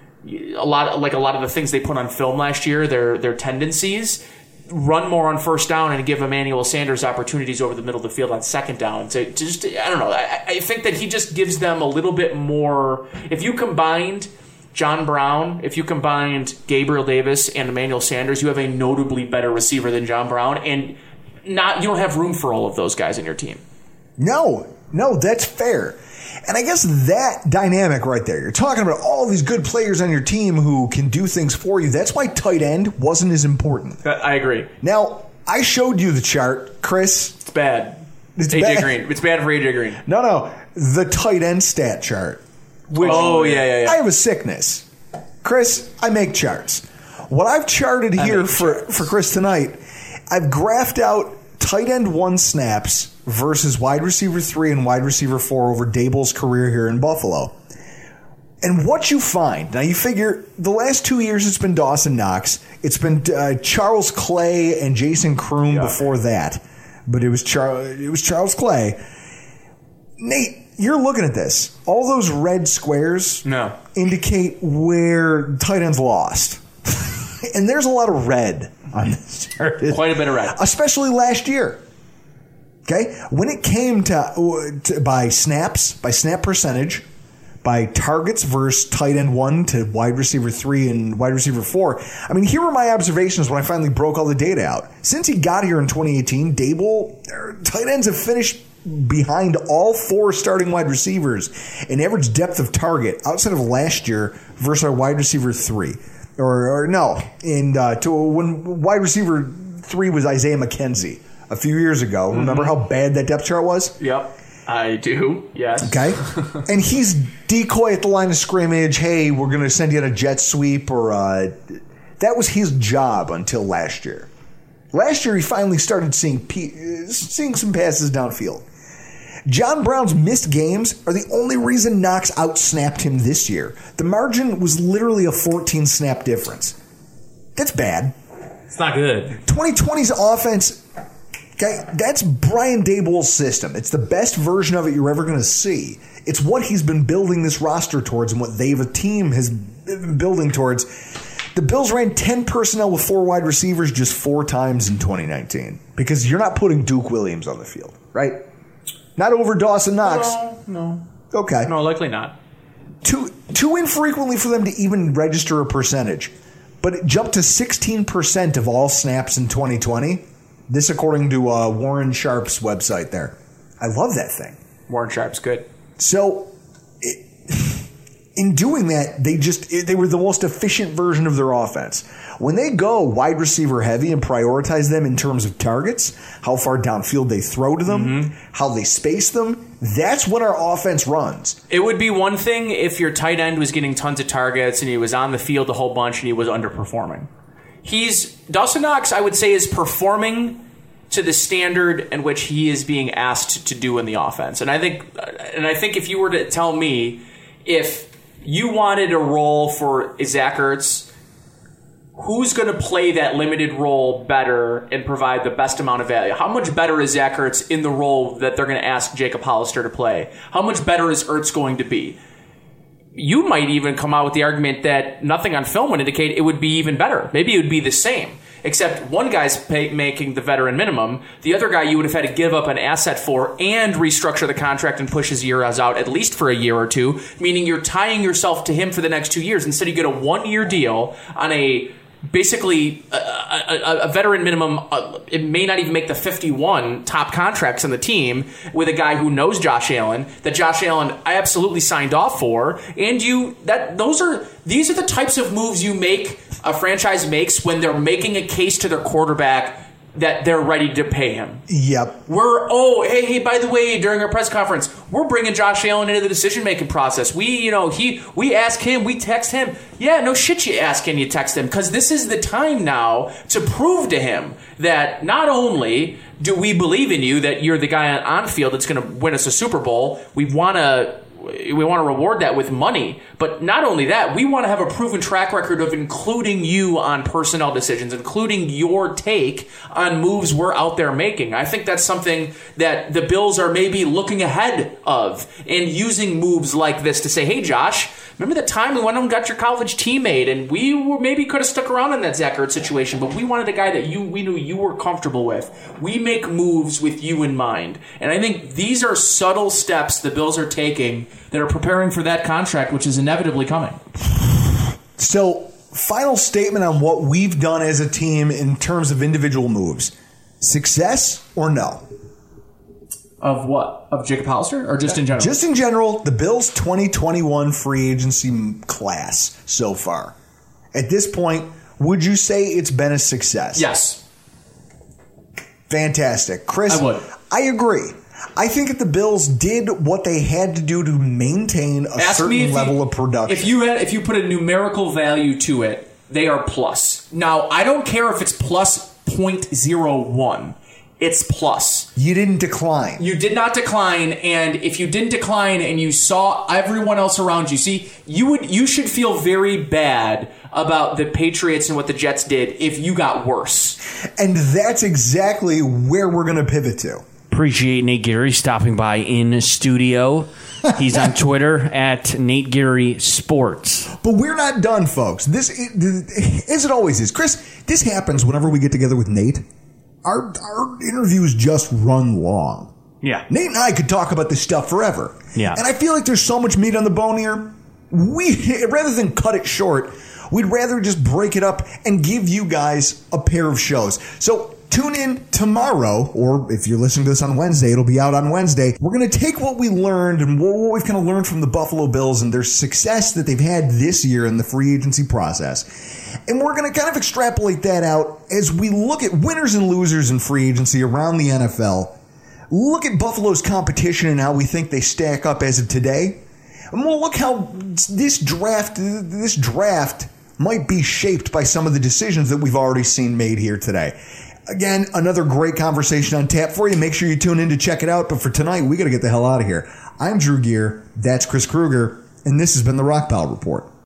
lot of the things they put on film last year, their tendencies, run more on first down and give Emmanuel Sanders opportunities over the middle of the field on second down. So just, I don't know. I think that he just gives them a little bit more. If you combined John Brown, if you combined Gabriel Davis and Emmanuel Sanders, you have a notably better receiver than John Brown, and you don't have room for all of those guys in your team. No, that's fair. And I guess that dynamic right there, you're talking about all these good players on your team who can do things for you. That's why tight end wasn't as important. I agree. Now, I showed you the chart, Chris. It's bad. AJ Green. It's bad for AJ Green. No. The tight end stat chart. Which yeah. I have a sickness. Chris, I make charts. What I've charted here for Chris tonight, I've graphed out tight end 1 snaps versus wide receiver 3 and wide receiver 4 over Daboll's career here in Buffalo. And what you find, now you figure the last 2 years it's been Dawson Knox. It's been Charles Clay and Jason Kroom before that. But it was Charles Clay. Nate, you're looking at this. All those red squares indicate where tight ends lost. And there's a lot of red on this chart. Quite a bit of red. Especially last year. Okay? When it came to by snaps, by snap percentage, by targets versus tight end 1 to wide receiver 3 and wide receiver 4. I mean, here were my observations when I finally broke all the data out. Since he got here in 2018, tight ends have finished behind all 4 starting wide receivers in average depth of target outside of last year versus our wide receiver 3. When wide receiver 3 was Isaiah McKenzie a few years ago. Mm-hmm. Remember how bad that depth chart was? Yep. I do, yes. Okay. And he's decoy at the line of scrimmage. Hey, we're going to send you on a jet sweep. That was his job until last year. Last year, he finally started seeing some passes downfield. John Brown's missed games are the only reason Knox outsnapped him this year. The margin was literally a 14-snap difference. That's bad. It's not good. 2020's offense... Okay, that's Brian Daboll's system. It's the best version of it you're ever going to see. It's what he's been building this roster towards and what a team has been building towards. The Bills ran 10 personnel with 4 wide receivers just 4 times in 2019 because you're not putting Duke Williams on the field, right? Not over Dawson Knox. No. Okay. No, likely not. Too infrequently for them to even register a percentage. But it jumped to 16% of all snaps in 2020. This according to Warren Sharp's website there. I love that thing. Warren Sharp's good. So, in doing that, they were the most efficient version of their offense. When they go wide receiver heavy and prioritize them in terms of targets, how far downfield they throw to them, how they space them, that's when our offense runs. It would be one thing if your tight end was getting tons of targets and he was on the field a whole bunch and he was underperforming. Dawson Knox, I would say, is performing to the standard in which he is being asked to do in the offense. And I think if you were to tell me if you wanted a role for Zach Ertz, who's going to play that limited role better and provide the best amount of value? How much better is Zach Ertz in the role that they're going to ask Jacob Hollister to play? How much better is Ertz going to be? You might even come out with the argument that nothing on film would indicate it would be even better. Maybe it would be the same, except one guy's making the veteran minimum. The other guy you would have had to give up an asset for and restructure the contract and push his years out at least for a year or two, meaning you're tying yourself to him for the next 2 years. Instead, you get a 1-year deal on basically a veteran minimum. It may not even make the 51 top contracts on the team with a guy who knows Josh Allen, that Josh Allen I absolutely signed off for. And these are the types of moves a franchise makes when they're making a case to their quarterback that they're ready to pay him. Yep. Hey, by the way, during our press conference, we're bringing Josh Allen into the decision-making process. We ask him, we text him. Yeah, no shit you ask and you text him, because this is the time now to prove to him that not only do we believe in you, that you're the guy on field that's going to win us a Super Bowl, we want to reward that with money. But not only that, we want to have a proven track record of including you on personnel decisions, including your take on moves we're out there making. I think that's something that the Bills are maybe looking ahead of and using moves like this to say, hey, Josh, remember the time we went and got your college teammate and maybe could have stuck around in that Zach Ertz situation, but we wanted a guy that we knew you were comfortable with. We make moves with you in mind. And I think these are subtle steps the Bills are taking that are preparing for that contract, which is inevitably coming. So, final statement on what we've done as a team in terms of individual moves. Success or no? Of what? Of Jacob Hollister or just in general? Just in general, the Bills' 2021 free agency class so far. At this point, would you say it's been a success? Yes. Fantastic. Chris, I would. I agree. I think if the Bills did what they had to do to maintain a certain level of production. If you put a numerical value to it, they are plus. Now, I don't care if it's plus 0.01. It's plus. You didn't decline. You did not decline, and if you didn't decline and you saw everyone else around you, you should feel very bad about the Patriots and what the Jets did if you got worse. And that's exactly where we're going to pivot to. Appreciate Nate Geary stopping by in studio. He's on Twitter at Nate Geary Sports. But we're not done, folks. This, as it always is. Chris, this happens whenever we get together with Nate. Our interviews just run long. Yeah. Nate and I could talk about this stuff forever. Yeah. And I feel like there's so much meat on the bone here. Rather than cut it short, we'd rather just break it up and give you guys a pair of shows. So tune in tomorrow, or if you're listening to this on Wednesday, it'll be out on Wednesday. We're going to take what we learned and what we've kind of learned from the Buffalo Bills and their success that they've had this year in the free agency process. And we're going to kind of extrapolate that out as we look at winners and losers in free agency around the NFL. Look at Buffalo's competition and how we think they stack up as of today. And we'll look how this draft might be shaped by some of the decisions that we've already seen made here today. Again, another great conversation on tap for you. Make sure you tune in to check it out. But for tonight, we got to get the hell out of here. I'm Drew Gear. That's Chris Kruger. And this has been the Rock Pile Report.